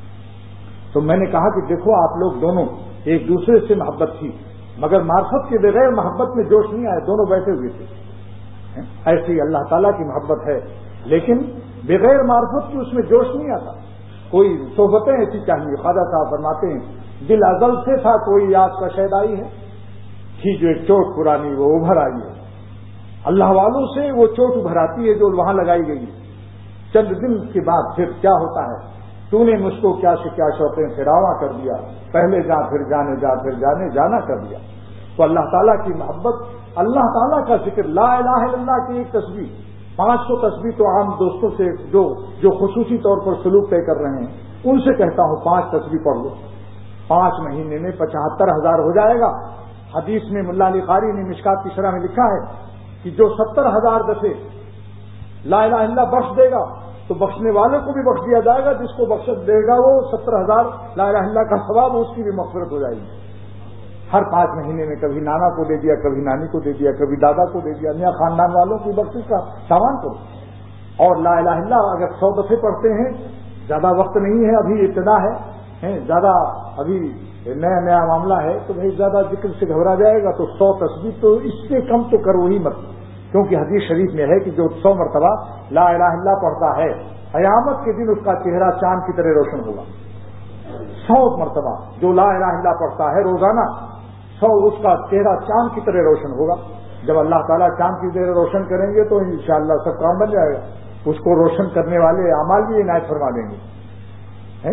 تو میں نے کہا کہ دیکھو آپ لوگ دونوں ایک دوسرے سے محبت تھی, مگر معرفت کے بغیر محبت میں جوش نہیں آئے. دونوں بیٹھے ہوئے تھے. ایسی اللہ تعالیٰ کی محبت ہے, لیکن بغیر معرفت کی اس میں جوش نہیں آتا. کوئی صحبتیں ایسی چاہیے. خواجہ صاحب فرماتے ہیں دل ازل سے تھا کوئی یاد کا شیدائی ہے, تھی جو ایک چوٹ پرانی وہ ابھر آئی ہے. اللہ والوں سے وہ چوٹ ابھر آتی ہے جو وہاں لگائی گئی. چند دن کے بعد پھر کیا ہوتا ہے, تو نے مجھ کو کیا سے کیا شوقیں سے راواں کر دیا, پہلے جا پھر جانے جا پھر جانے جانا کر دیا. تو اللہ تعالیٰ کی محبت, اللہ تعالیٰ کا ذکر, لا الہ الا اللہ کی ایک تسبیح, 500 تسبیح تو عام دوستوں سے جو خصوصی طور پر سلوک طے کر رہے ہیں ان سے کہتا ہوں 5 تسبیح پڑھ لو. 5 مہینے میں 75,000 ہو جائے گا. حدیث میں ملا علی قاری نے مشکات کی شرح میں لکھا ہے کہ جو 70,000 دفعے لا الہ الا اللہ بخش دے گا تو بخشنے والے کو بھی بخش دیا جائے گا, جس کو بخش دے گا وہ 70,000 لا الہ الا اللہ کا ثواب, اس کی بھی مغفرت ہو جائے گی. ہر 5 مہینے میں کبھی نانا کو دے دیا, کبھی نانی کو دے دیا, کبھی دادا کو دے دیا. میاں خاندان والوں کی بخشش کا سامان کرو. اور لا الہ الا اللہ اگر 100 دفعے پڑھتے ہیں, زیادہ وقت نہیں ہے, ابھی ابتدا ہے, زیادہ ابھی نیا معاملہ ہے, تو بھائی زیادہ ذکر سے گھبرا جائے گا. تو 100 تسبیح تو اس سے کم تو کرو ہی مت, کیونکہ حدیث شریف میں ہے کہ جو 100 مرتبہ لا الہ الا اللہ پڑھتا ہے, قیامت کے دن اس کا چہرہ چاند کی طرح روشن ہوگا. 100 مرتبہ جو لا الہ الا اللہ پڑھتا ہے روزانہ, 100 اس کا چہرہ چاند کی طرح روشن ہوگا. جب اللہ تعالیٰ چاند کی طرح روشن کریں گے تو انشاءاللہ سب کام بن جائے گا. اس کو روشن کرنے والے اعمال بھی عنایت فرما دیں گے.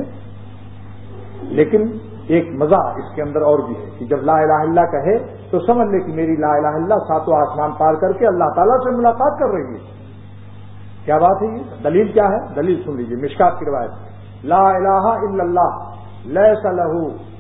لیکن ایک مزہ اس کے اندر اور بھی ہے کہ جب لا الہ الا اللہ کہے تو سمجھ لے کہ میری لا الہ الا اللہ 7 آسمان پار کر کے اللہ تعالیٰ سے ملاقات کر رہی ہے. کیا بات ہے یہ؟ دلیل کیا ہے؟ دلیل سن لیجیے. مشکات کی روایت, لا الہ الا اللہ لیس لہ,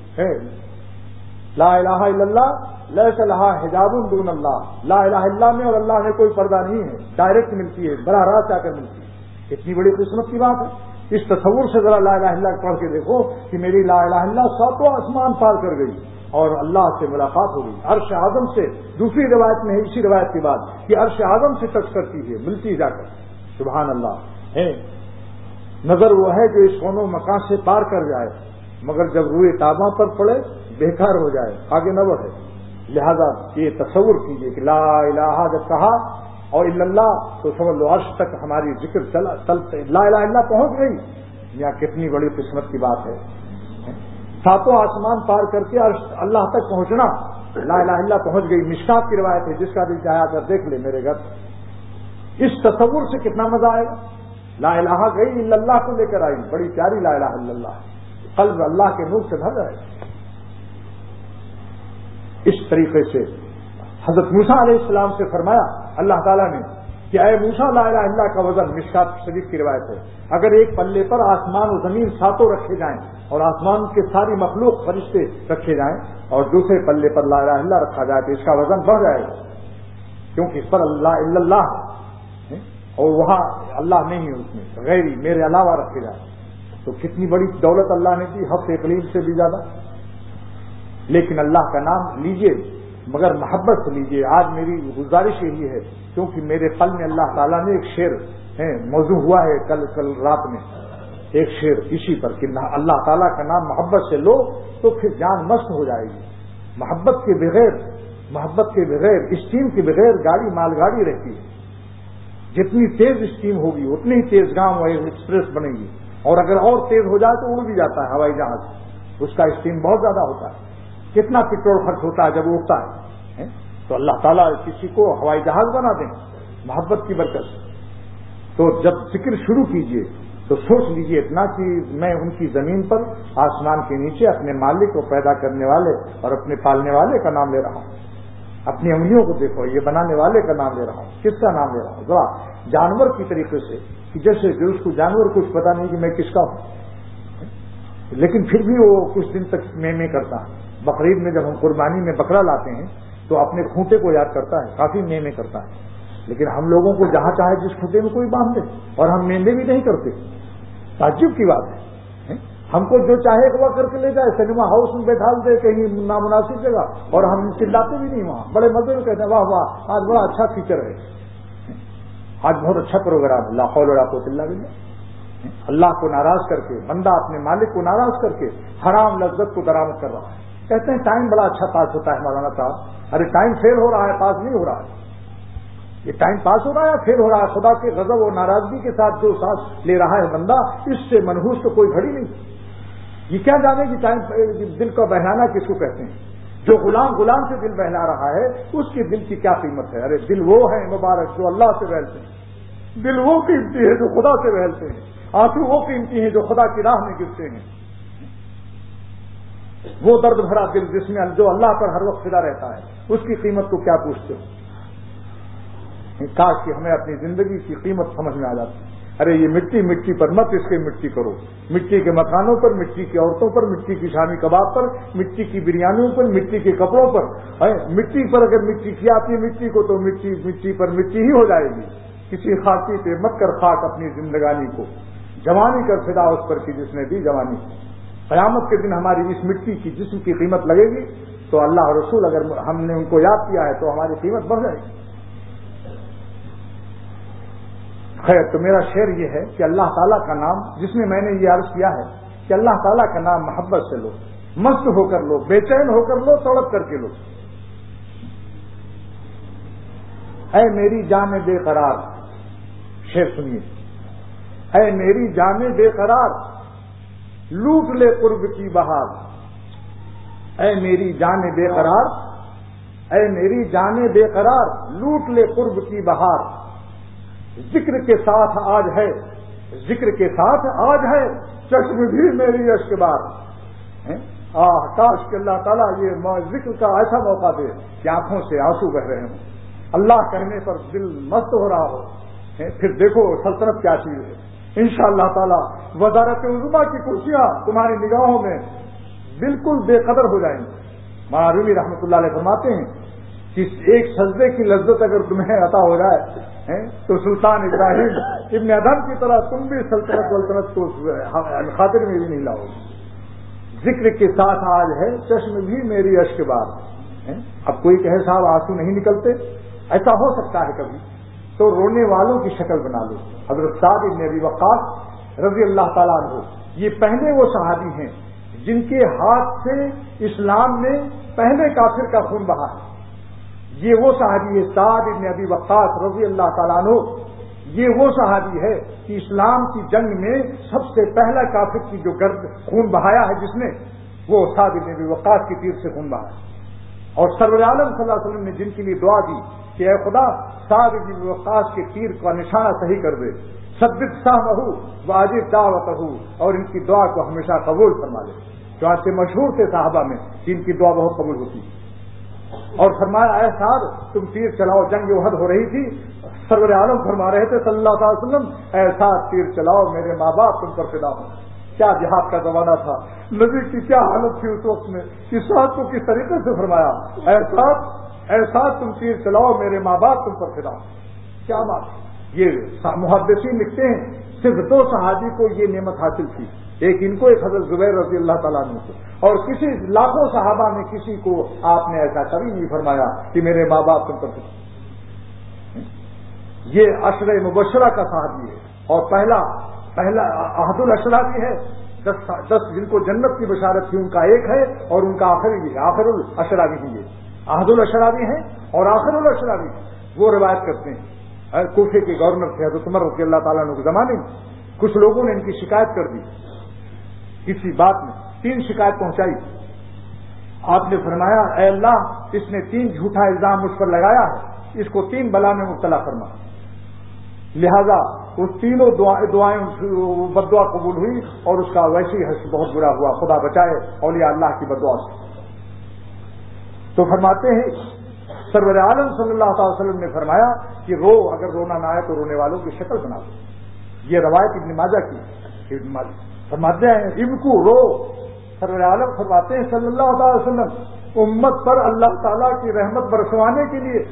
لا الہ الا اللہ لیس لہا حجاب دون اللہ. لا الہ الا اللہ میں اور اللہ میں کوئی پردہ نہیں ہے, ڈائریکٹ ملتی ہے, براہ راست آ کر ملتی ہے. اتنی بڑی قسمت کی بات ہے. اس تصور سے ذرا لا الہ الا اللہ پڑھ کے دیکھو کہ میری لا الہ الا اللہ 7 آسمان پار کر گئی اور اللہ سے ملاقات ہو گئی. عرش اعظم سے, دوسری روایت میں ہے اسی روایت کے بعد کہ عرش اعظم سے ٹچ کرتی ہے, ملتی جا کر. سبحان اللہ ہے. نظر وہ ہے جو اس کونوں مکان سے پار کر جائے، مگر جب روئے تاباں پر پڑے بیکار ہو جائے، آگے نہ بڑھے۔ لہذا یہ تصور کیجئے کہ لا الہ جب کہا اور الا اللہ تو سمجھ لو عرش تک ہماری ذکر چلتے، لا الہ الا اللہ پہنچ گئی، یا کتنی بڑی قسمت کی بات ہے۔ ساتوں آسمان پار کر کے عرش اللہ تک پہنچنا، لا الہ الا اللہ پہنچ گئی۔ مشکات کی روایت ہے، جس کا دل چاہا کر دیکھ لے میرے گھر۔ اس تصور سے کتنا مزہ آئے گا۔ لا الہ گئی الا اللہ کو لے کر آئی، بڑی پیاری لا الہ الا اللہ، قلب اللہ کے نور سے بھر جائے گا۔ اس طریقے سے حضرت موسیٰ علیہ السلام سے فرمایا اللہ تعالیٰ نے کہ اے موسیٰ، لا الہ الا اللہ کا وزن، مشکات شریف کی روایت ہے، اگر ایک پلے پر آسمان و زمین ساتوں رکھے جائیں اور آسمان کے ساری مخلوق فرشتے رکھے جائیں اور دوسرے پلے پر لا الہ الا اللہ رکھا جائے تو اس کا وزن بڑھ جائے گا، کیونکہ اس پر اللہ الا اللہ ہے اور وہاں اللہ نہیں ہے، اس میں غیری میرے علاوہ رکھے جائے تو کتنی بڑی دولت اللہ نے دی، حفظ اقلیم سے بھی زیادہ۔ لیکن اللہ کا نام لیجئے مگر محبت سے لیجئے۔ آج میری گزارش یہی ہے، کیونکہ میرے قلب میں اللہ تعالیٰ نے ایک شعر موضوع ہوا ہے کل رات میں، ایک شعر اسی پر کہ اللہ تعالیٰ کا نام محبت سے لو تو پھر جان مست ہو جائے گی۔ محبت کے بغیر اسٹیم کے بغیر گاڑی مال گاڑی رہتی ہے، جتنی تیز اسٹیم ہوگی اتنی ہی تیز گام ایکسپریس بنے گی، اور اگر اور تیز ہو جائے تو اڑ بھی جاتا ہے ہوائی جہاز، اس کا اسٹیم بہت زیادہ ہوتا ہے۔ کتنا پیٹرول خرچ ہوتا ہے جب وہ اڑتا ہے، تو اللہ تعالیٰ کسی کو ہوائی جہاز بنا دیں محبت کی برکت سے۔ تو جب ذکر شروع کیجئے تو سوچ لیجئے اتنا کہ میں ان کی زمین پر آسمان کے نیچے اپنے مالک کو پیدا کرنے والے اور اپنے پالنے والے کا نام لے رہا ہوں۔ اپنی انگلیوں کو دیکھو، یہ بنانے والے کا نام لے رہا ہوں۔ کس کا نام لے رہا ہوں؟ ذرا جانور کی طریقے سے کہ جیسے اس کو جانور کچھ پتا نہیں کہ میں کس کا ہوں، لیکن پھر بھی وہ کچھ دن تک میں کرتا ہے۔ بقرعید میں جب ہم قربانی میں بکرا لاتے ہیں تو اپنے کھوٹے کو یاد کرتا ہے، کافی میں کرتا ہے، لیکن ہم لوگوں کو جہاں چاہے جس کھوٹے میں کوئی باندھ دے اور ہم میندے بھی نہیں کرتے۔ تعجب کی بات ہے، ہم کو جو چاہے وہ کر کے لے جائے، سنیما ہاؤس میں بیٹھا دے کہیں نامناسب جگہ اور ہم چلاتے بھی نہیں، وہاں بڑے مزے میں کہتے ہیں واہ واہ آج بڑا اچھا فیچر ہے، آج بہت اچھا پروگرام ہے، لا حول ولا قوت الا باللہ۔ اللہ کو ناراض کر کے بندہ اپنے مالک کو ناراض کر کے حرام لذت کو درآمد کر رہا ہے۔ کہتے ہیں ٹائم بڑا اچھا پاس ہوتا ہے مولانا صاحب، ارے ٹائم فیل ہو رہا ہے، پاس نہیں ہو رہا ہے۔ یہ ٹائم پاس ہو رہا ہے یا فیل ہو رہا ہے؟ خدا کے غضب اور ناراضگی کے ساتھ جو سانس لے رہا ہے بندہ، اس سے منحوس تو کوئی گھڑی نہیں۔ یہ کیا جانے کہ ٹائم دل کا بہلانا کس کو کہتے ہیں؟ جو غلام سے دل بہلا رہا ہے اس کے دل کی کیا قیمت ہے؟ ارے دل وہ ہے مبارک جو اللہ سے بہلتے ہیں، دل وہ قیمتی ہے جو خدا سے بہلتے ہیں، آنسو وہ قیمتی ہیں جو خدا کی راہ میں گرتے ہیں، وہ درد بھرا دل جس میں جو اللہ پر ہر وقت فدا رہتا ہے، اس کی قیمت کو کیا پوچھتے ہو؟ کاش کہ ہمیں اپنی زندگی کی قیمت سمجھ میں آ جاتی۔ ارے یہ مٹی پر مت اس کے مٹی کرو، مٹی کے مکانوں پر، مٹی کی عورتوں پر، مٹی کی شامی کباب پر، مٹی کی بریانیوں پر، مٹی کے کپڑوں پر، مٹی پر اگر مٹی کھلاتی مٹی کو تو مٹی پر مٹی ہی ہو جائے گی۔ کسی خاکی پہ مت کر خاک اپنی زندگانی کو، جوانی کر فدا اس پر کی جس نے دی جوانی کو۔ قیامت کے دن ہماری اس مٹی کی جسم کی قیمت لگے گی تو اللہ اور رسول اگر ہم نے ان کو یاد کیا ہے تو ہماری قیمت بڑھ جائے گی۔ خیر، تو میرا شعر یہ ہے کہ اللہ تعالیٰ کا نام، جس میں نے یہ عرض کیا ہے کہ اللہ تعالیٰ کا نام محبت سے لو، مست ہو کر لو، بے چین ہو کر لو، تڑپ کر کے لو۔ اے میری جان بے قرار، شعر سنیے، اے میری جان بے قرار لوٹ لے قرب کی بہار، اے میری جان بے قرار، اے میری جان بے قرار لوٹ لے قرب کی بہار، ذکر کے ساتھ آج ہے، ذکر کے ساتھ آج ہے چشم بھی میری اشک بار۔ کاش کہ اللہ تعالیٰ یہ ذکر کا ایسا موقع دے کہ آنکھوں سے آنسو بہ رہے ہوں، اللہ کہنے پر دل مست ہو رہا ہو۔ پھر دیکھو سلطنت کیا چیز ہے، انشاءاللہ تعالی وزارت عظمیٰ کی کرسیاں تمہاری نگاہوں میں بالکل بے قدر ہو جائیں گی۔ مولانا رومی رحمۃ اللہ علیہ فرماتے ہیں کہ ایک سجدے کی لذت اگر تمہیں عطا ہو جائے تو سلطان ابراہیم ابن ادم کی طرح تم بھی سلطنت کو خاطر میں بھی نہیں لاؤ۔ ذکر کے ساتھ آج ہے چشم بھی میری اشک بار۔ اب کوئی کہے صاحب آنسو نہیں نکلتے، ایسا ہو سکتا ہے کبھی، تو رونے والوں کی شکل بنا لو۔ حضرت سعد بن ابی وقاص رضی اللہ تعالیٰ عنہ، یہ پہلے وہ صحابی ہیں جن کے ہاتھ سے اسلام میں پہلے کافر کا خون بہا ہے۔ یہ وہ صحابی ہے سعد بن ابی وقاص رضی اللہ تعالیٰ عنہ، یہ وہ صحابی ہے کہ اسلام کی جنگ میں سب سے پہلا کافر کی جو گرد خون بہایا ہے جس نے، وہ سعد بن ابی وقاص کی تیر سے خون بہایا۔ اور سرور عالم صلی اللہ علیہ وسلم نے جن کے لیے دعا دی کہ اے خدا سعد بن ابی وقاص کے تیر کا نشانہ صحیح کر دے، ثبت سہمہ واجب دعوتہ، اور ان کی دعا کو ہمیشہ قبول فرما لے۔ چنانچہ مشہور تھے صحابہ میں جن کی دعا بہت قبول ہوتی، اور فرمایا اے سعد تم تیر چلاؤ، جنگ احد ہو رہی تھی، سرور عالم فرما رہے تھے صلی اللہ علیہ وسلم اے سعد تیر چلاؤ، میرے ماں باپ تم پر فدا ہوں۔ کیا جہاد کا زمانہ تھا، نبی کی کیا حالت تھی اس وقت میں، کہ سعد کو کس طریقے سے فرمایا اے سعد تم تیر چلاؤ، میرے ماں باپ تم پر فدا ہوں۔ کیا بات ہے، یہ محدثین لکھتے ہیں صرف دو صحابی کو یہ نعمت حاصل تھی، ایک ان کو، ایک حضرت زبیر رضی اللہ تعالیٰ عنہ کو، اور کسی لاکھوں صحابہ میں کسی کو آپ نے ایسا کبھی نہیں فرمایا کہ میرے ماں باپ تم پر فدا۔ یہ عشرہ مبشرہ کا صحابی ہے، اور پہلا احد العشرہ بھی ہے، 10 جن کو جنت کی بشارت تھی ان کا ایک ہے، اور ان کا آخری بھی ہے، آخر العشرہ بھی ہے، احد العشرہ بھی ہیں اور آخر العشرہ بھی ہیں۔ وہ روایت کرتے ہیں کوفے کے گورنر تھے حضرت عمر رضی اللہ تعالیٰ عنہ کے زمانے میں، کچھ لوگوں نے ان کی شکایت کر دی کسی بات میں، 3 شکایت پہنچائی۔ آپ نے فرمایا اے اللہ اس نے 3 جھوٹا الزام مجھ پر لگایا ہے، اس کو 3 بلا میں مبتلا فرما۔ لہذا وہ تینوں دعائیں بددعا قبول ہوئی، اور اس کا ویسے ہی بہت برا ہوا، خدا بچائے اولیاء اللہ کی بددعا سے۔ تو فرماتے ہیں سرور عالم صلی اللہ تعالی وسلم نے فرمایا کہ اگر رونا نہ آئے تو رونے والوں کی شکل بنا دو۔ یہ روایت ابن ماجہ کی، فرماتے ہیں ابکو رو، سرور عالم فرماتے ہیں صلی اللہ تعالی وسلم امت پر اللہ تعالیٰ کی رحمت برسوانے کے لیے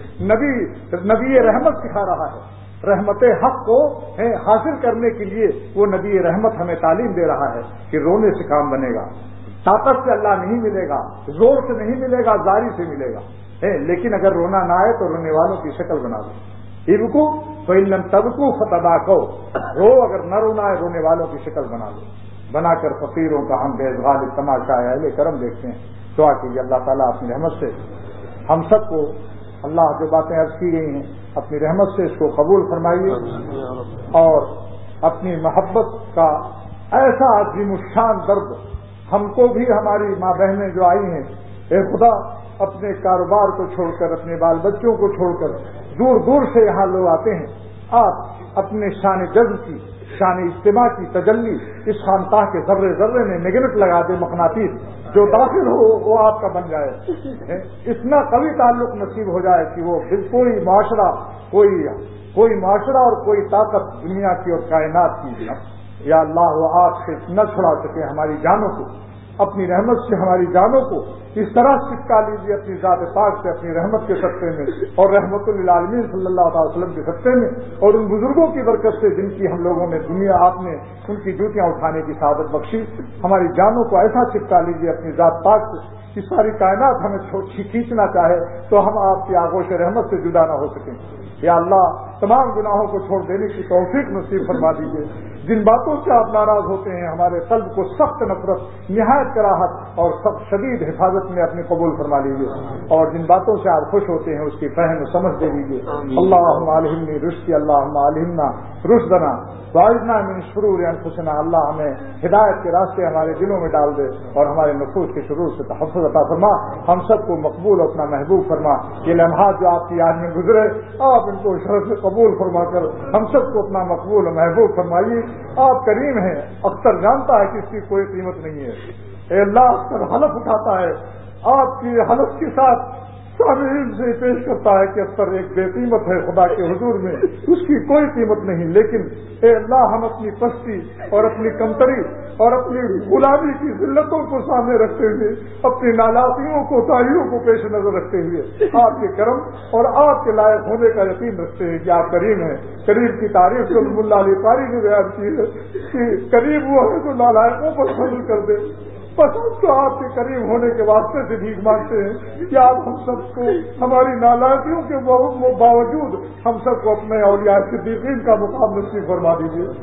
نبی رحمت سکھا رہا ہے، رحمت حق کو حاصل کرنے کے لیے وہ نبی رحمت ہمیں تعلیم دے رہا ہے کہ رونے سے کام بنے گا، طاقت سے اللہ نہیں ملے گا، زور سے نہیں ملے گا، زاری سے ملے گا، لیکن اگر رونا نہ آئے تو رونے والوں کی شکل بنا دو۔ ابکو فإن لم تبکو فتباکو، رو اگر نہ رونا ہے رونے والوں کی شکل بنا دو۔ بنا کر فقیروں کا ہم بے غالب تماشا اہل کرم دیکھتے ہیں۔ دعا کیجیے اللہ تعالیٰ اپنی رحمت سے ہم سب کو، اللہ جو باتیں عرض کی گئی ہیں اپنی رحمت سے اس کو قبول فرمائیے، اور اپنی محبت کا ایسا عظیم الشان درد ہم کو بھی، ہماری ماں بہنیں جو آئی ہیں، اے خدا اپنے کاروبار کو چھوڑ کر، اپنے بال بچوں کو چھوڑ کر دور دور سے یہاں لوگ آتے ہیں، آپ اپنے شان جذب کی، شان اجتماع کی تجلی اس خانقاہ کے ذرے ذرے میں میگنٹ لگا دے، مقناطیس جو داخل ہو وہ آپ کا بن جائے، اتنا قوی تعلق نصیب ہو جائے کہ وہ کوئی معاشرہ، کوئی معاشرہ اور کوئی طاقت دنیا کی اور کائنات کی یا اللہ وہ آپ سے نہ چھڑا سکے ہماری جانوں کو، اپنی رحمت سے ہماری جانوں کو اس طرح چپکا لیجیے اپنی ذات پاک سے، اپنی رحمت کے صدقے میں، اور رحمت للعالمین صلی اللہ تعالی وسلم کے صدقے میں، اور ان بزرگوں کی برکت سے جن کی ہم لوگوں نے دنیا، آپ نے ان کی جوتیاں اٹھانے کی سعادت بخشی، ہماری جانوں کو ایسا چپکا لیجیے اپنی ذات پاک سے کہ ساری کائنات ہمیں کھینچنا چاہے تو ہم آپ کی آغوش رحمت سے جدا نہ ہو سکیں۔ یا اللہ تمام گناہوں کو چھوڑ دینے کی توفیق نصیب فرما دیجیے۔ جن باتوں سے آپ ناراض ہوتے ہیں ہمارے قلب کو سخت نفرت، نہایت کراہت اور سخت شدید حفاظت میں اپنے قبول فرما لیجیے، اور جن باتوں سے آپ خوش ہوتے ہیں اس کی فہم و سمجھ دے دیجیے۔ اللہم الہمنی رشدی، اللہم الہمنا رشدنا واعذنا من شرور انفسنا، اللہ ہمیں ہدایت کے راستے ہمارے دلوں میں ڈال دے اور ہمارے نفوس کے شرور سے تحفظ عطا فرما، ہم سب کو مقبول اور اپنا محبوب فرما۔ یہ لمحات جو آپ کی یاد میں گزرے آپ ان کو شرف سے قبول فرما کر ہم سب کو اپنا مقبول اور محبوب فرمائیے۔ آپ کریم ہیں، اختر جانتا ہے کہ اس کی کوئی قیمت نہیں ہے، اے اللہ اختر حلف اٹھاتا ہے، آپ کی حلف کے ساتھ سامعین سے پیش کرتا ہے کہ اختر ایک بے قیمت ہے خدا کے حضور میں، اس کی کوئی قیمت نہیں، لیکن اے اللہ ہم اپنی پستی اور اپنی کمتری اور اپنی غلامی کی ذلتوں کو سامنے رکھتے ہوئے، اپنی نالائقیوں کو، تاہیوں کو پیش نظر رکھتے ہوئے آپ کے کرم اور آپ کے لائق ہونے کا یقین رکھتے ہیں کہ آپ کریم ہیں۔ کریم کی تعریف جو ملا علی قاری نے بیان کی ہے کہ کریم وہ ہے جو نالائقوں پر فضل کر دے، بس ہم تو آپ کے قریب ہونے کے واسطے سے بھیک مانگتے ہیں کہ آپ ہم سب کو ہماری نالائقیوں کے باوجود ہم سب کو اپنے اولیاء صدیقین کا مقام نصیب فرما دیجیے،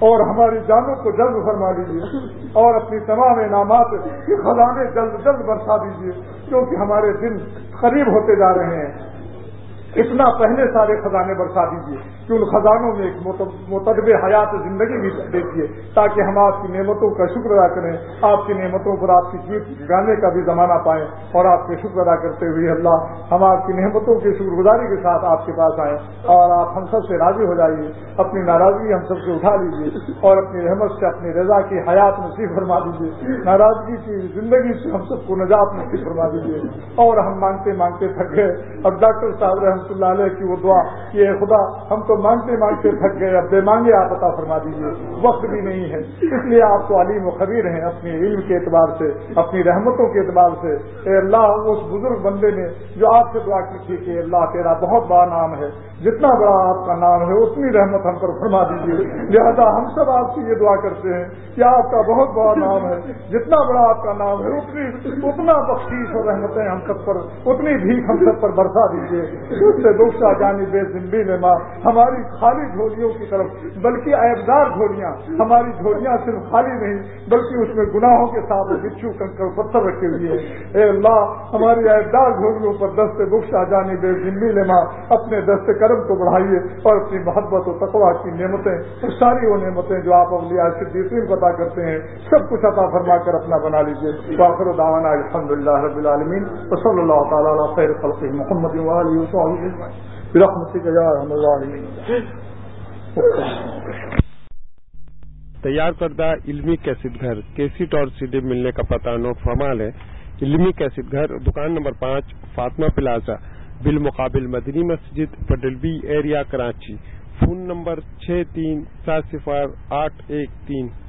اور ہماری جانوں کو جلد فرما دیجیے اور اپنی تمام انعامات کے خزانے جلد جلد برسا دیجیے، کیونکہ ہمارے دن قریب ہوتے جا رہے ہیں۔ اتنا پہلے سارے خزانے برسا دیجیے کہ ان خزانوں میں ایک متدب حیات زندگی بھی دیکھیے، تاکہ ہم آپ کی نعمتوں کا شکر ادا کریں، آپ کی نعمتوں پر آپ کی گیت گانے کا بھی زمانہ پائیں اور آپ کے شکر ادا کرتے ہوئے اللہ ہم آپ کی نعمتوں کی شکر گزاری کے ساتھ آپ کے پاس آئیں اور آپ ہم سب سے راضی ہو جائیے، اپنی ناراضگی ہم سب سے اٹھا لیجیے اور اپنی رحمت سے اپنی رضا کی حیات نصیب فرما دیجیے، ناراضگی کی زندگی سے ہم سب کو نجات نصیب فرما دیجیے۔ اور ہم مانگتے مانگتے تھک گئے، اب ڈاکٹر صاحب رحمۃ اللہ علیہ کی وہ دعا کہ اے خدا ہم تو مانگتے مانگتے تھک گئے، اب بے مانگے آپ عطا فرما دیجیے، وقت بھی نہیں ہے، اس لیے آپ تو علیم و خبیر ہیں اپنے علم کے اعتبار سے، اپنی رحمتوں کے اعتبار سے۔ اے اللہ اس بزرگ بندے نے جو آپ سے دعا کی تھی کہ اللہ تیرا بہت بڑا نام ہے، جتنا بڑا آپ کا نام ہے اتنی رحمت ہم پر فرما دیجیے، لہذا ہم سب آپ سے یہ دعا کرتے ہیں کہ آپ کا بہت بڑا نام ہے، جتنا بڑا آپ کا نام ہے اتنا بخشیش اور رحمتیں ہم سب پر، اتنی بھیک ہم سب پر برسا دیجیے، اس سے بخشا جانی بے زمبی میں ماں ہماری خالی جھولیوں کی طرف، بلکہ عیبدار جھولیاں، ہماری جھولیاں صرف خالی نہیں بلکہ اس میں گناہوں کے ساتھ بچھو کنکر پتھر رکھے ہوئے ہیں۔ اے اللہ ہماری عیبدار جھولیوں پر دست بخشا جانی بے زمبی میں ماں اپنے دست کرم کو بڑھائیے اور اپنی محبت و تقویٰ کی نعمتیں، ساری وہ نعمتیں جو آپ اولیاء صدیقین کو عطا کرتے ہیں سب کچھ عطا فرما کر اپنا بنا لیجیے۔ وآخر دعوانا الحمدللہ رب العالمین وصلی اللہ تعالی علی خیر خلقہ محمد وآلہ وصحبہ اجمعین برحمتک یا ارحم الراحمین۔ تیار کردہ علمی کیسٹ گھر، کیسٹ اور سی ڈی ملنے کا پتہ نوٹ فرمال ہے۔ علمی کیسٹ گھر، دکان نمبر 5، فاطمہ پلازا، بالمقابل مدنی مسجد، پٹل B area, Karachi. Phone number 63708113۔